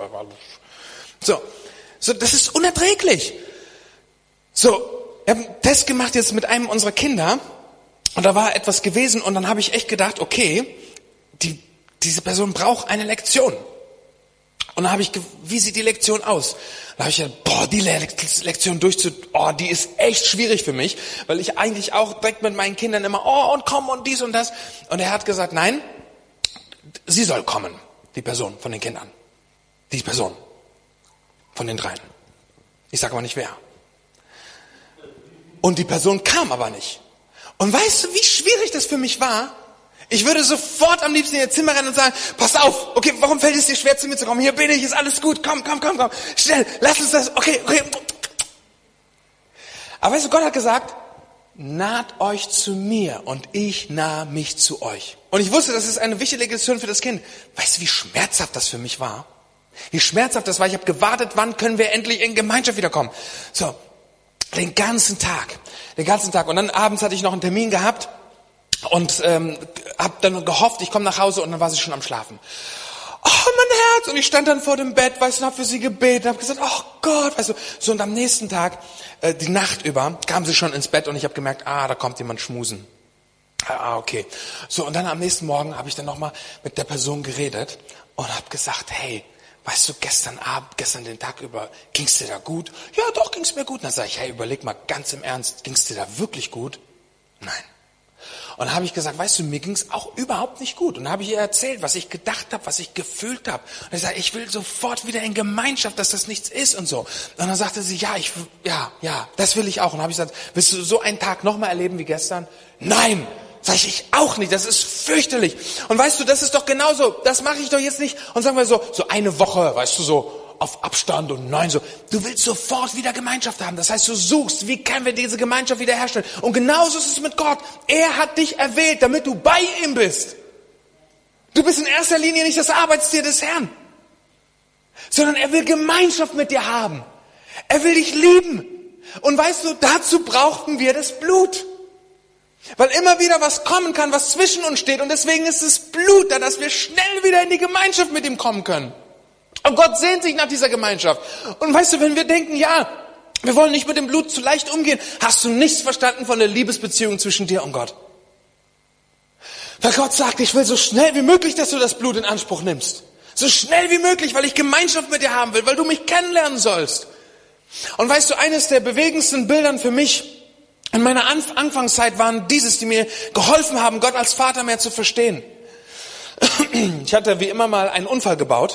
das ist unerträglich. So, wir haben einen Test gemacht jetzt mit einem unserer Kinder und da war etwas gewesen und dann habe ich echt gedacht, okay, diese Person braucht eine Lektion. Und dann habe ich, wie sieht die Lektion aus? Da habe ich gedacht, die Lektion die ist echt schwierig für mich, weil ich eigentlich auch direkt mit meinen Kindern immer, und komm und dies und das. Und er hat gesagt, nein, sie soll kommen, die Person von den Kindern. Die Person von den dreien. Ich sage aber nicht wer. Und die Person kam aber nicht. Und weißt du, wie schwierig das für mich war? Ich würde sofort am liebsten in ihr Zimmer rennen und sagen, pass auf, okay, warum fällt es dir schwer zu mir zu kommen? Hier bin ich, ist alles gut, komm, schnell, lass uns das, okay. Aber weißt du, Gott hat gesagt, naht euch zu mir und ich nahe mich zu euch. Und ich wusste, das ist eine wichtige Lektion für das Kind. Weißt du, wie schmerzhaft das für mich war? Wie schmerzhaft das war. Ich habe gewartet, wann können wir endlich in Gemeinschaft wiederkommen. So, den ganzen Tag. Und dann abends hatte ich noch einen Termin gehabt und habe dann gehofft, ich komme nach Hause und dann war sie schon am Schlafen. Oh, mein Herz! Und ich stand dann vor dem Bett, weißt du, und habe für sie gebetet, habe gesagt, oh Gott, weißt du. So, und am nächsten Tag, die Nacht über, kam sie schon ins Bett und ich habe gemerkt, da kommt jemand schmusen. Okay. So, und dann am nächsten Morgen habe ich dann nochmal mit der Person geredet und habe gesagt, hey, weißt du, gestern den Tag über, ging's dir da gut? Ja, doch, ging's mir gut. Und dann sage ich, hey, überleg mal ganz im Ernst, ging's dir da wirklich gut? Nein. Und dann habe ich gesagt, weißt du, mir ging's auch überhaupt nicht gut. Und dann habe ich ihr erzählt, was ich gedacht habe, was ich gefühlt habe. Und ich sage, ich will sofort wieder in Gemeinschaft, dass das nichts ist und so. Und dann sagte sie, ja, das will ich auch. Und dann habe ich gesagt, willst du so einen Tag nochmal erleben wie gestern? Nein. Sag ich auch nicht, das ist fürchterlich. Und weißt du, das ist doch genauso, das mache ich doch jetzt nicht. Und sagen wir so eine Woche, weißt du, so auf Abstand und nein, so. Du willst sofort wieder Gemeinschaft haben. Das heißt, du suchst, wie können wir diese Gemeinschaft wiederherstellen? Und genauso ist es mit Gott. Er hat dich erwählt, damit du bei ihm bist. Du bist in erster Linie nicht das Arbeitstier des Herrn, sondern er will Gemeinschaft mit dir haben. Er will dich lieben. Und weißt du, dazu brauchten wir das Blut. Weil immer wieder was kommen kann, was zwischen uns steht. Und deswegen ist das Blut da, dass wir schnell wieder in die Gemeinschaft mit ihm kommen können. Und Gott sehnt sich nach dieser Gemeinschaft. Und weißt du, wenn wir denken, ja, wir wollen nicht mit dem Blut zu leicht umgehen, hast du nichts verstanden von der Liebesbeziehung zwischen dir und Gott. Weil Gott sagt, ich will so schnell wie möglich, dass du das Blut in Anspruch nimmst. So schnell wie möglich, weil ich Gemeinschaft mit dir haben will, weil du mich kennenlernen sollst. Und weißt du, eines der bewegendsten Bildern für mich in meiner Anfangszeit waren die mir geholfen haben, Gott als Vater mehr zu verstehen. Ich hatte wie immer mal einen Unfall gebaut.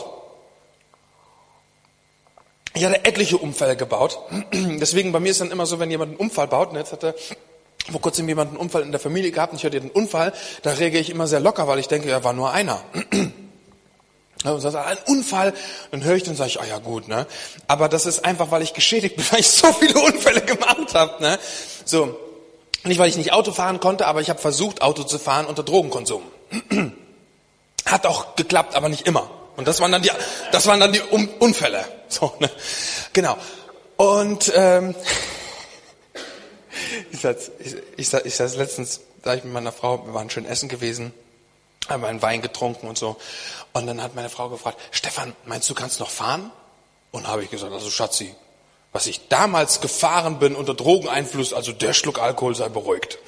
Ich hatte etliche Unfälle gebaut. Deswegen bei mir ist dann immer so, wenn jemand einen Unfall baut, jetzt hatte vor kurzem jemand einen Unfall in der Familie gehabt und ich hatte den Unfall, da reagiere ich immer sehr locker, weil ich denke, war nur einer. Und sagt, ein Unfall, dann höre ich dann, sage ich, ja gut, ne? Aber das ist einfach, weil ich geschädigt bin, weil ich so viele Unfälle gemacht habe, ne? So, nicht weil ich nicht Auto fahren konnte, aber ich habe versucht, Auto zu fahren unter Drogenkonsum. Hat auch geklappt, aber nicht immer. Und das waren dann die Unfälle. So, ne? Genau. Und ich saß letztens, da ich mit meiner Frau, wir waren schön essen gewesen, haben einen Wein getrunken und so. Und dann hat meine Frau gefragt, Stefan, meinst du, kannst noch fahren? Und habe ich gesagt, also Schatzi, was ich damals gefahren bin unter Drogeneinfluss, also der Schluck Alkohol sei beruhigt.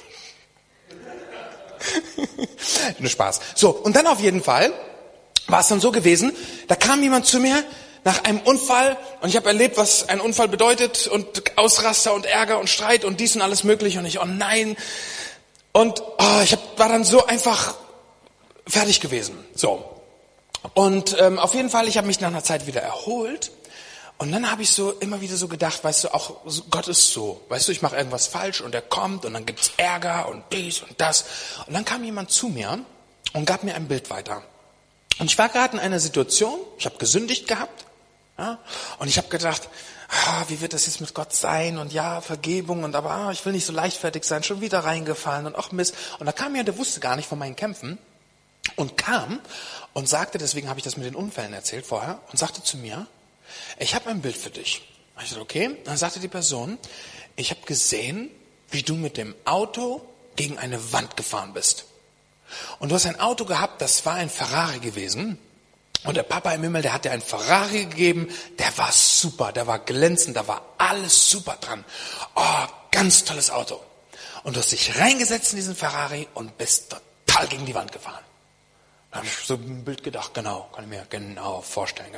Nur Spaß. So, und dann auf jeden Fall war es dann so gewesen, da kam jemand zu mir nach einem Unfall und ich habe erlebt, was ein Unfall bedeutet und Ausraster und Ärger und Streit und dies und alles mögliche und ich, oh nein. Und war dann so einfach fertig gewesen. So. Und auf jeden Fall, ich habe mich nach einer Zeit wieder erholt. Und dann habe ich so immer wieder so gedacht, weißt du, auch Gott ist so. Weißt du, ich mache irgendwas falsch und er kommt und dann gibt's Ärger und dies und das. Und dann kam jemand zu mir und gab mir ein Bild weiter. Und ich war gerade in einer Situation, ich habe gesündigt gehabt. Ja, und ich habe gedacht, wie wird das jetzt mit Gott sein? Und ja, Vergebung und aber ich will nicht so leichtfertig sein, schon wieder reingefallen und ach Mist. Und da kam jemand, der wusste gar nicht von meinen Kämpfen und kam und sagte, deswegen habe ich das mit den Unfällen erzählt vorher, und sagte zu mir, ich habe ein Bild für dich. Ich sagte, okay. Dann sagte die Person, ich habe gesehen, wie du mit dem Auto gegen eine Wand gefahren bist. Und du hast ein Auto gehabt, das war ein Ferrari gewesen. Und der Papa im Himmel, der hat dir einen Ferrari gegeben, der war super, der war glänzend, da war alles super dran. Oh, ganz tolles Auto. Und du hast dich reingesetzt in diesen Ferrari und bist total gegen die Wand gefahren. Da habe ich so ein Bild gedacht, genau, kann ich mir genau vorstellen.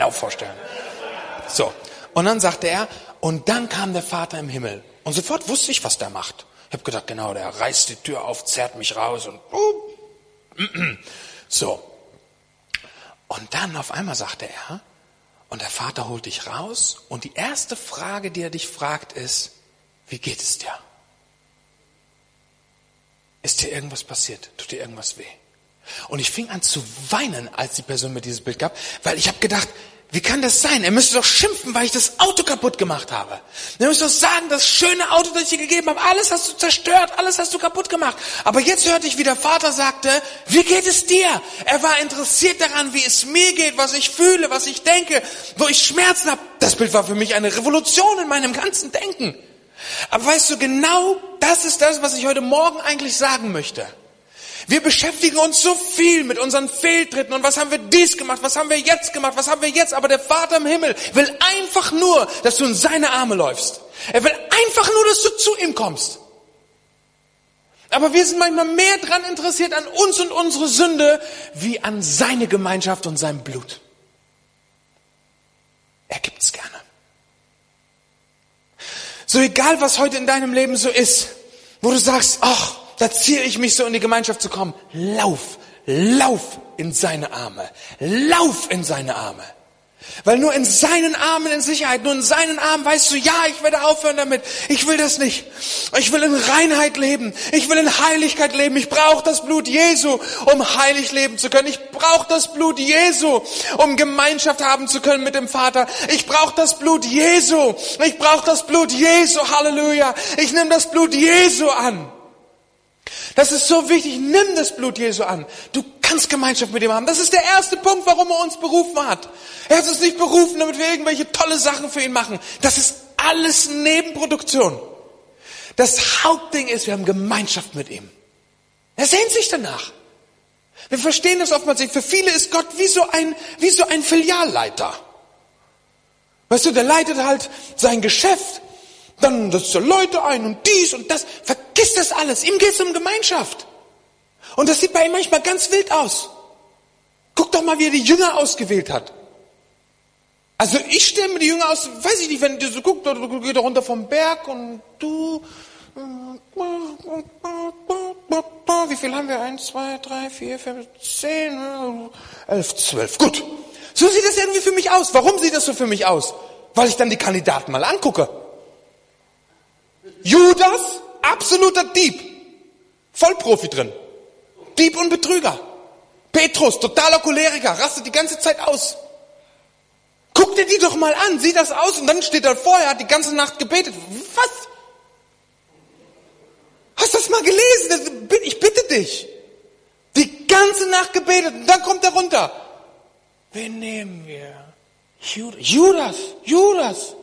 So, und dann sagte er, und dann kam der Vater im Himmel. Und sofort wusste ich, was der macht. Ich habe gedacht, genau, der reißt die Tür auf, zerrt mich raus und so. Und dann auf einmal sagte er, und der Vater holt dich raus, und die erste Frage, die er dich fragt, ist, wie geht es dir? Ist dir irgendwas passiert? Tut dir irgendwas weh? Und ich fing an zu weinen, als die Person mir dieses Bild gab, weil ich habe gedacht, wie kann das sein? Er müsste doch schimpfen, weil ich das Auto kaputt gemacht habe. Er müsste doch sagen, das schöne Auto, das ich dir gegeben habe, alles hast du zerstört, alles hast du kaputt gemacht. Aber jetzt hörte ich, wie der Vater sagte, wie geht es dir? Er war interessiert daran, wie es mir geht, was ich fühle, was ich denke, wo ich Schmerzen habe. Das Bild war für mich eine Revolution in meinem ganzen Denken. Aber weißt du, genau das ist das, was ich heute Morgen eigentlich sagen möchte. Wir beschäftigen uns so viel mit unseren Fehltritten und was haben wir dies gemacht, was haben wir jetzt gemacht, was haben wir jetzt, aber der Vater im Himmel will einfach nur, dass du in seine Arme läufst. Er will einfach nur, dass du zu ihm kommst. Aber wir sind manchmal mehr dran interessiert an uns und unsere Sünde, wie an seine Gemeinschaft und sein Blut. Er gibt's gerne. So egal, was heute in deinem Leben so ist, wo du sagst, ach, da ziehe ich mich so in die Gemeinschaft zu kommen. Lauf in seine Arme. Lauf in seine Arme. Weil nur in seinen Armen in Sicherheit, nur in seinen Armen weißt du, ja, ich werde aufhören damit. Ich will das nicht. Ich will in Reinheit leben. Ich will in Heiligkeit leben. Ich brauche das Blut Jesu, um heilig leben zu können. Ich brauche das Blut Jesu, um Gemeinschaft haben zu können mit dem Vater. Ich brauche das Blut Jesu. Ich brauche das Blut Jesu. Halleluja. Ich nehme das Blut Jesu an. Das ist so wichtig, nimm das Blut Jesu an. Du kannst Gemeinschaft mit ihm haben. Das ist der erste Punkt, warum er uns berufen hat. Er hat uns nicht berufen, damit wir irgendwelche tolle Sachen für ihn machen. Das ist alles Nebenproduktion. Das Hauptding ist, wir haben Gemeinschaft mit ihm. Er sehnt sich danach. Wir verstehen das oftmals nicht. Für viele ist Gott wie so ein Filialleiter. Weißt du, der leitet halt sein Geschäft. Dann setzt er Leute ein und dies und das. Vergiss das alles. Ihm geht es um Gemeinschaft. Und das sieht bei ihm manchmal ganz wild aus. Guck doch mal, wie er die Jünger ausgewählt hat. Also ich stelle mir die Jünger aus, weiß ich nicht, wenn du so guckst, du gehst da runter vom Berg und du... Wie viel haben wir? 1, 2, 3, 4, 5, 10, 11, 12. Gut. So sieht das irgendwie für mich aus. Warum sieht das so für mich aus? Weil ich dann die Kandidaten mal angucke. Judas, absoluter Dieb. Vollprofi drin. Dieb und Betrüger. Petrus, totaler Choleriker, rastet die ganze Zeit aus. Guck dir die doch mal an, sieh das aus und dann steht er vorher, hat die ganze Nacht gebetet. Was? Hast du das mal gelesen? Ich bitte dich. Die ganze Nacht gebetet und dann kommt er runter. Wen nehmen wir? Judas.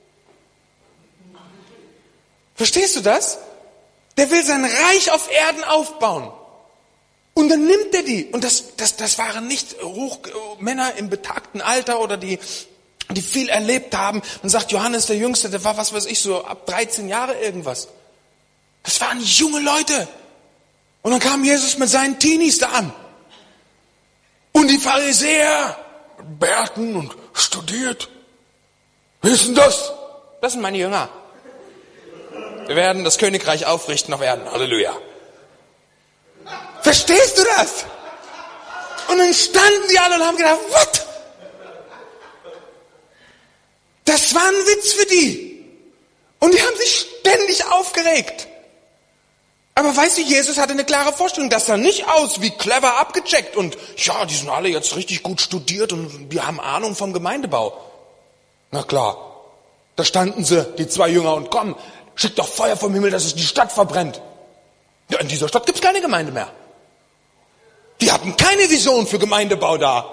Verstehst du das? Der will sein Reich auf Erden aufbauen. Und dann nimmt er die. Und das waren nicht Männer im betagten Alter oder die viel erlebt haben. Man sagt, Johannes der Jüngste, der war, was weiß ich, so ab 13 Jahre irgendwas. Das waren junge Leute. Und dann kam Jesus mit seinen Teenies da an. Und die Pharisäer, Bärten und studiert. Wer ist denn das? Das sind meine Jünger. Wir werden das Königreich aufrichten auf Erden. Halleluja. Verstehst du das? Und dann standen die alle und haben gedacht, what? Das war ein Witz für die. Und die haben sich ständig aufgeregt. Aber weißt du, Jesus hatte eine klare Vorstellung. Das sah nicht aus wie clever abgecheckt. Und ja, die sind alle jetzt richtig gut studiert und die haben Ahnung vom Gemeindebau. Na klar, da standen sie, die 2 Jünger, und komm, schickt doch Feuer vom Himmel, dass es die Stadt verbrennt. Ja, in dieser Stadt gibt's keine Gemeinde mehr. Die hatten keine Vision für Gemeindebau da.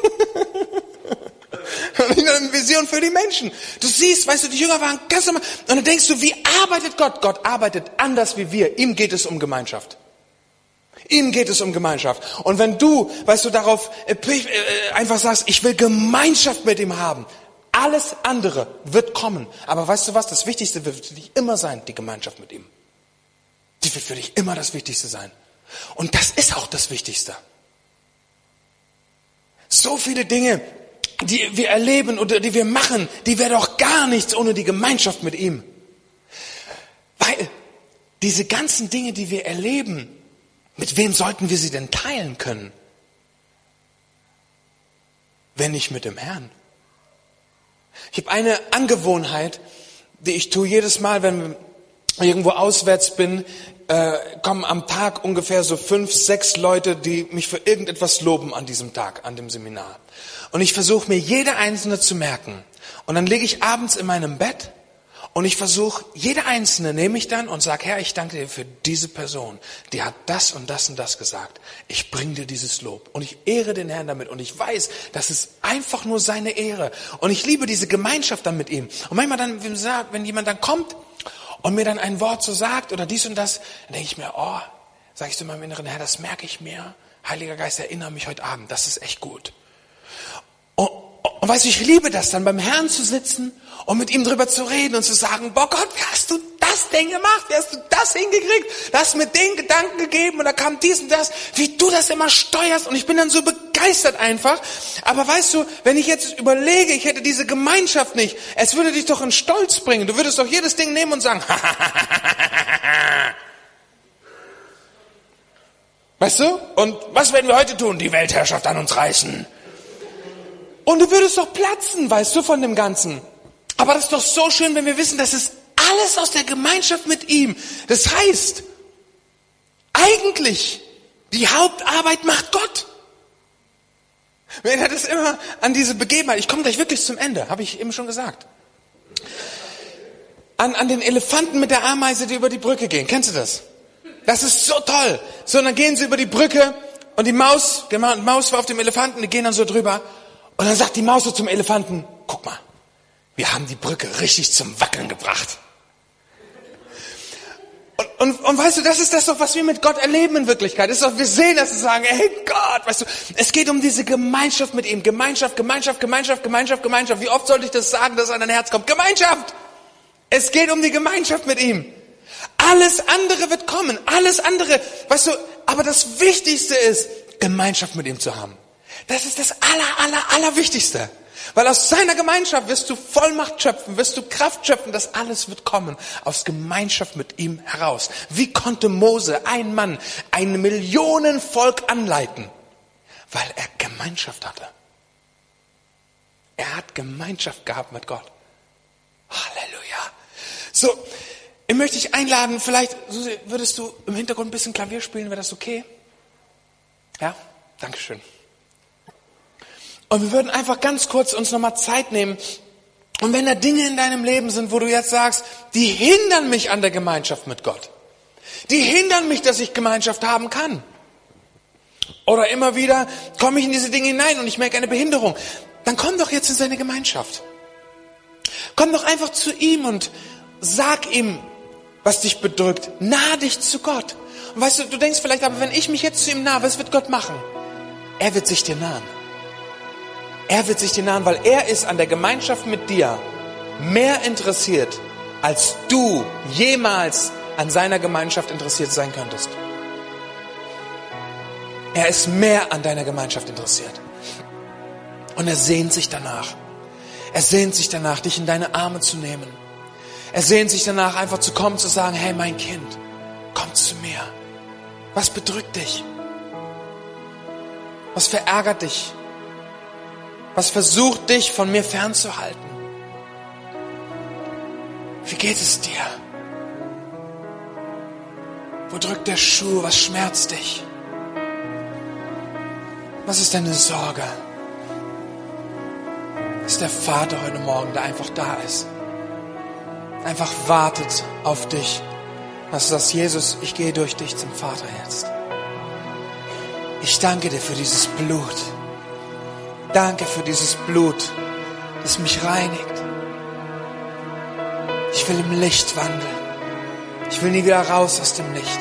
Eine Vision für die Menschen. Du siehst, weißt du, die Jünger waren ganz normal. Und dann denkst du, wie arbeitet Gott? Gott arbeitet anders wie wir. Ihm geht es um Gemeinschaft. Ihm geht es um Gemeinschaft. Und wenn du, weißt du, darauf einfach sagst, ich will Gemeinschaft mit ihm haben, alles andere wird kommen. Aber weißt du was? Das Wichtigste wird für dich immer sein, die Gemeinschaft mit ihm. Die wird für dich immer das Wichtigste sein. Und das ist auch das Wichtigste. So viele Dinge, die wir erleben oder die wir machen, die wäre doch gar nichts ohne die Gemeinschaft mit ihm. Weil diese ganzen Dinge, die wir erleben, mit wem sollten wir sie denn teilen können? Wenn nicht mit dem Herrn. Ich habe eine Angewohnheit, die ich tue jedes Mal, wenn ich irgendwo auswärts bin, kommen am Tag ungefähr so 5, 6 Leute, die mich für irgendetwas loben an diesem Tag, an dem Seminar. Und ich versuche mir jede einzelne zu merken. Und dann liege ich abends in meinem Bett und ich versuche, jede einzelne nehme ich dann und sage, Herr, ich danke dir für diese Person. Die hat das und das und das gesagt. Ich bringe dir dieses Lob und ich ehre den Herrn damit. Und ich weiß, das ist einfach nur seine Ehre. Und ich liebe diese Gemeinschaft dann mit ihm. Und manchmal dann, wenn jemand dann kommt und mir dann ein Wort so sagt oder dies und das, dann denke ich mir, sage ich zu meinem Inneren, Herr, das merke ich mir. Heiliger Geist, erinnere mich heute Abend, das ist echt gut. Und weißt du, ich liebe das dann, beim Herrn zu sitzen und mit ihm drüber zu reden und zu sagen, boah Gott, wie hast du das denn gemacht? Wie hast du das hingekriegt? Du hast mir den Gedanken gegeben und da kam dies und das, wie du das immer steuerst, und ich bin dann so begeistert einfach. Aber weißt du, wenn ich jetzt überlege, ich hätte diese Gemeinschaft nicht, es würde dich doch in Stolz bringen. Du würdest doch jedes Ding nehmen und sagen, weißt du? Und was werden wir heute tun? Die Weltherrschaft an uns reißen. Und du würdest doch platzen, weißt du, von dem Ganzen. Aber das ist doch so schön, wenn wir wissen, das ist alles aus der Gemeinschaft mit ihm. Das heißt, eigentlich, die Hauptarbeit macht Gott. Mir erinnert es immer an diese Begebenheit. Ich komme gleich wirklich zum Ende, habe ich eben schon gesagt. An den Elefanten mit der Ameise, die über die Brücke gehen. Kennst du das? Das ist so toll. So, und dann gehen sie über die Brücke und die Maus war auf dem Elefanten, die gehen dann so drüber. Und dann sagt die Maus so zum Elefanten, guck mal, wir haben die Brücke richtig zum Wackeln gebracht. Und weißt du, das ist das doch, was wir mit Gott erleben in Wirklichkeit. Das ist doch, wir sehen das und sagen, hey Gott, weißt du, es geht um diese Gemeinschaft mit ihm. Gemeinschaft. Wie oft sollte ich das sagen, dass es an dein Herz kommt? Gemeinschaft! Es geht um die Gemeinschaft mit ihm. Alles andere wird kommen, alles andere, weißt du, aber das Wichtigste ist, Gemeinschaft mit ihm zu haben. Das ist das Allerwichtigste. Weil aus seiner Gemeinschaft wirst du Vollmacht schöpfen, wirst du Kraft schöpfen, das alles wird kommen aus Gemeinschaft mit ihm heraus. Wie konnte Mose, ein Mann, ein Millionenvolk anleiten? Weil er Gemeinschaft hatte. Er hat Gemeinschaft gehabt mit Gott. Halleluja. So, ich möchte dich einladen, vielleicht würdest du im Hintergrund ein bisschen Klavier spielen, wäre das okay? Ja, Dankeschön. Und wir würden einfach ganz kurz uns nochmal Zeit nehmen. Und wenn da Dinge in deinem Leben sind, wo du jetzt sagst, die hindern mich an der Gemeinschaft mit Gott. Die hindern mich, dass ich Gemeinschaft haben kann. Oder immer wieder komme ich in diese Dinge hinein und ich merke eine Behinderung. Dann komm doch jetzt in seine Gemeinschaft. Komm doch einfach zu ihm und sag ihm, was dich bedrückt. Nahe dich zu Gott. Und weißt du, du denkst vielleicht, aber wenn ich mich jetzt zu ihm nahe, was wird Gott machen? Er wird sich dir nahen. Er wird sich dir nahen, weil er ist an der Gemeinschaft mit dir mehr interessiert, als du jemals an seiner Gemeinschaft interessiert sein könntest. Er ist mehr an deiner Gemeinschaft interessiert. Und er sehnt sich danach. Er sehnt sich danach, dich in deine Arme zu nehmen. Er sehnt sich danach, einfach zu kommen, zu sagen, hey mein Kind, komm zu mir. Was bedrückt dich? Was verärgert dich? Was versucht dich von mir fernzuhalten? Wie geht es dir? Wo drückt der Schuh? Was schmerzt dich? Was ist deine Sorge? Das ist der Vater heute Morgen, der einfach da ist. Einfach wartet auf dich. Dass du sagst, Jesus, ich gehe durch dich zum Vater jetzt. Ich danke dir für dieses Blut. Danke für dieses Blut, das mich reinigt. Ich will im Licht wandeln. Ich will nie wieder raus aus dem Licht.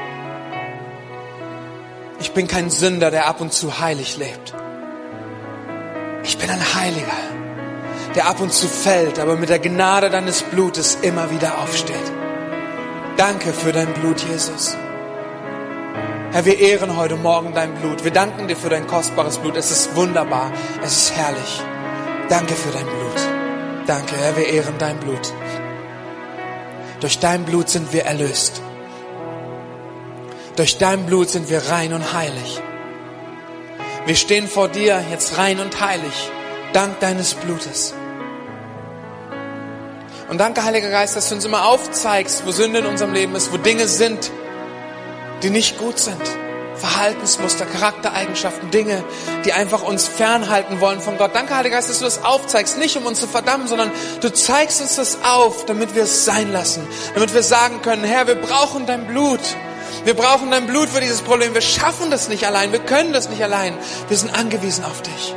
Ich bin kein Sünder, der ab und zu heilig lebt. Ich bin ein Heiliger, der ab und zu fällt, aber mit der Gnade deines Blutes immer wieder aufsteht. Danke für dein Blut, Jesus. Herr, wir ehren heute Morgen dein Blut. Wir danken dir für dein kostbares Blut. Es ist wunderbar. Es ist herrlich. Danke für dein Blut. Danke, Herr, wir ehren dein Blut. Durch dein Blut sind wir erlöst. Durch dein Blut sind wir rein und heilig. Wir stehen vor dir jetzt rein und heilig, dank deines Blutes. Und danke, Heiliger Geist, dass du uns immer aufzeigst, wo Sünde in unserem Leben ist, wo Dinge sind, die nicht gut sind. Verhaltensmuster, Charaktereigenschaften, Dinge, die einfach uns fernhalten wollen von Gott. Danke, Heiliger Geist, dass du das aufzeigst, nicht um uns zu verdammen, sondern du zeigst uns das auf, damit wir es sein lassen. Damit wir sagen können, Herr, wir brauchen dein Blut. Wir brauchen dein Blut für dieses Problem. Wir schaffen das nicht allein, wir können das nicht allein. Wir sind angewiesen auf dich.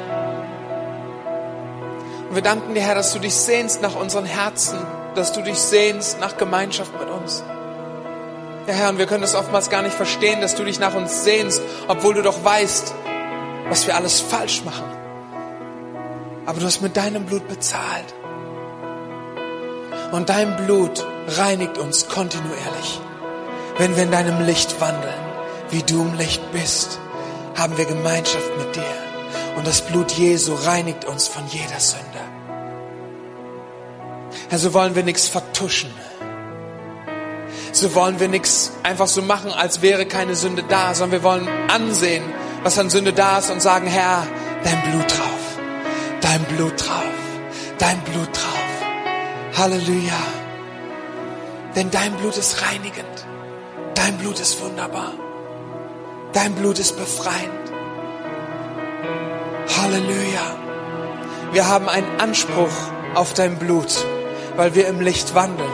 Und wir danken dir, Herr, dass du dich sehnst nach unseren Herzen, dass du dich sehnst nach Gemeinschaft mit uns. Ja, Herr, und wir können das oftmals gar nicht verstehen, dass du dich nach uns sehnst, obwohl du doch weißt, was wir alles falsch machen. Aber du hast mit deinem Blut bezahlt. Und dein Blut reinigt uns kontinuierlich. Wenn wir in deinem Licht wandeln, wie du im Licht bist, haben wir Gemeinschaft mit dir. Und das Blut Jesu reinigt uns von jeder Sünde. Herr, so wollen wir nichts vertuschen. So wollen wir nichts einfach so machen, als wäre keine Sünde da, sondern wir wollen ansehen, was an Sünde da ist und sagen, Herr, dein Blut drauf, dein Blut drauf, dein Blut drauf. Halleluja. Denn dein Blut ist reinigend. Dein Blut ist wunderbar. Dein Blut ist befreiend. Halleluja. Wir haben einen Anspruch auf dein Blut, weil wir im Licht wandeln.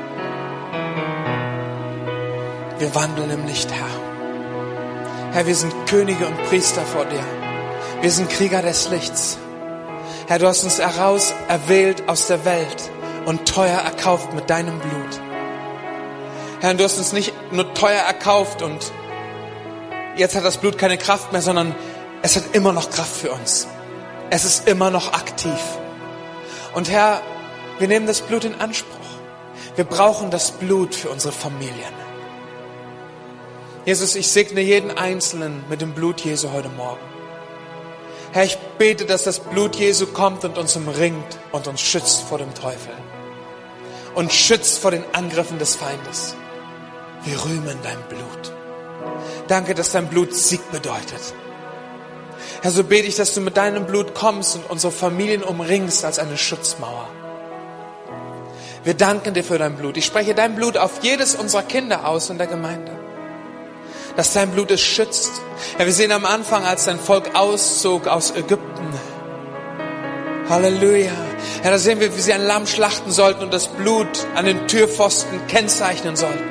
Wir wandeln im Licht, Herr. Herr, wir sind Könige und Priester vor dir. Wir sind Krieger des Lichts. Herr, du hast uns erwählt aus der Welt und teuer erkauft mit deinem Blut. Herr, du hast uns nicht nur teuer erkauft und jetzt hat das Blut keine Kraft mehr, sondern es hat immer noch Kraft für uns. Es ist immer noch aktiv. Und Herr, wir nehmen das Blut in Anspruch. Wir brauchen das Blut für unsere Familien. Jesus, ich segne jeden Einzelnen mit dem Blut Jesu heute Morgen. Herr, ich bete, dass das Blut Jesu kommt und uns umringt und uns schützt vor dem Teufel. Und schützt vor den Angriffen des Feindes. Wir rühmen dein Blut. Danke, dass dein Blut Sieg bedeutet. Herr, so bete ich, dass du mit deinem Blut kommst und unsere Familien umringst als eine Schutzmauer. Wir danken dir für dein Blut. Ich spreche dein Blut auf jedes unserer Kinder aus in der Gemeinde. Dass dein Blut es schützt. Ja, wir sehen am Anfang, als dein Volk auszog aus Ägypten. Halleluja. Ja, da sehen wir, wie sie ein Lamm schlachten sollten und das Blut an den Türpfosten kennzeichnen sollten.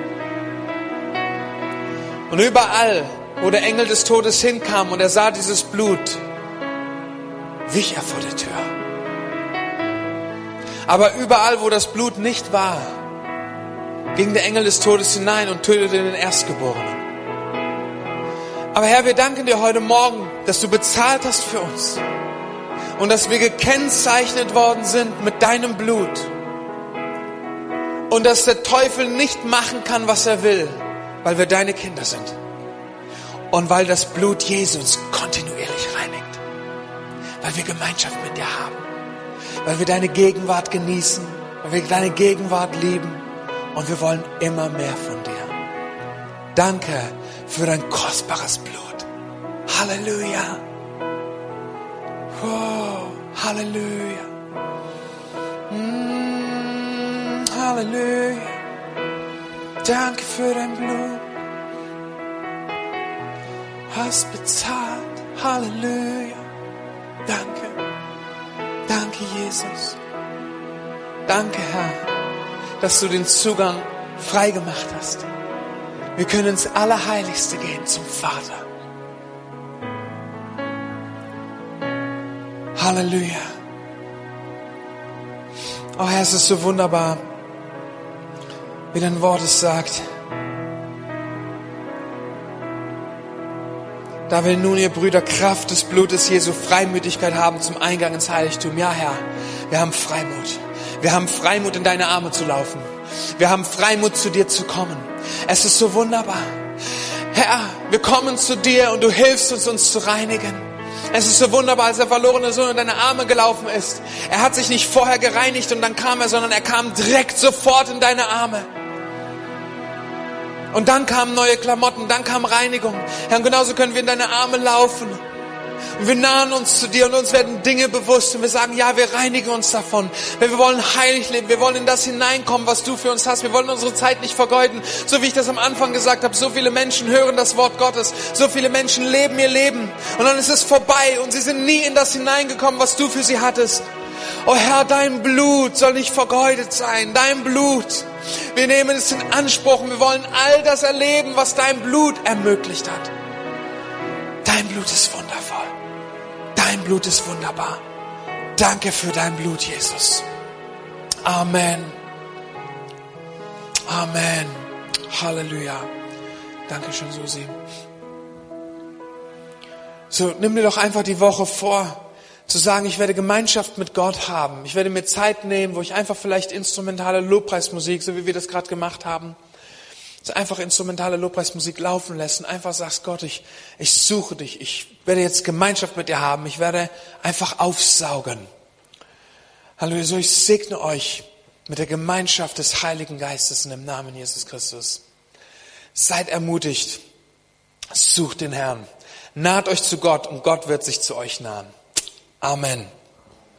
Und überall, wo der Engel des Todes hinkam und er sah dieses Blut, wich er vor der Tür. Aber überall, wo das Blut nicht war, ging der Engel des Todes hinein und tötete den Erstgeborenen. Aber Herr, wir danken dir heute Morgen, dass du bezahlt hast für uns und dass wir gekennzeichnet worden sind mit deinem Blut und dass der Teufel nicht machen kann, was er will, weil wir deine Kinder sind und weil das Blut Jesu uns kontinuierlich reinigt, weil wir Gemeinschaft mit dir haben, weil wir deine Gegenwart genießen, weil wir deine Gegenwart lieben und wir wollen immer mehr von dir. Danke für dein kostbares Blut. Halleluja. Oh, Halleluja. Halleluja. Danke für dein Blut. Hast bezahlt. Halleluja. Danke. Danke, Jesus. Danke, Herr, dass du den Zugang frei gemacht hast. Wir können ins Allerheiligste gehen, zum Vater. Halleluja. Oh Herr, es ist so wunderbar, wie dein Wort es sagt. Da will nun, ihr Brüder, Kraft des Blutes Jesu Freimütigkeit haben zum Eingang ins Heiligtum. Ja, Herr, wir haben Freimut. Wir haben Freimut, in deine Arme zu laufen. Wir haben Freimut, zu dir zu kommen. Es ist so wunderbar. Herr, wir kommen zu dir und du hilfst uns zu reinigen. Es ist so wunderbar, als der verlorene Sohn in deine Arme gelaufen ist. Er hat sich nicht vorher gereinigt und dann kam er, sondern er kam direkt sofort in deine Arme. Und dann kamen neue Klamotten, dann kam Reinigung. Herr, und genauso können wir in deine Arme laufen. Und wir nahen uns zu dir und uns werden Dinge bewusst. Und wir sagen, ja, wir reinigen uns davon. Wir wollen heilig leben. Wir wollen in das hineinkommen, was du für uns hast. Wir wollen unsere Zeit nicht vergeuden. So wie ich das am Anfang gesagt habe, so viele Menschen hören das Wort Gottes. So viele Menschen leben ihr Leben. Und dann ist es vorbei und sie sind nie in das hineingekommen, was du für sie hattest. Oh Herr, dein Blut soll nicht vergeudet sein. Dein Blut. Wir nehmen es in Anspruch und wir wollen all das erleben, was dein Blut ermöglicht hat. Dein Blut ist wundervoll. Dein Blut ist wunderbar. Danke für dein Blut, Jesus. Amen. Amen. Halleluja. Dankeschön, Susi. So, nimm dir doch einfach die Woche vor, zu sagen, ich werde Gemeinschaft mit Gott haben. Ich werde mir Zeit nehmen, wo ich einfach vielleicht instrumentale Lobpreismusik, so wie wir das gerade gemacht haben, so einfach instrumentale Lobpreismusik laufen lässt und einfach sagst, Gott, ich suche dich. Ich werde jetzt Gemeinschaft mit dir haben. Ich werde einfach aufsaugen. Halleluja, so ich segne euch mit der Gemeinschaft des Heiligen Geistes in dem Namen Jesus Christus. Seid ermutigt. Sucht den Herrn. Naht euch zu Gott und Gott wird sich zu euch nahen. Amen.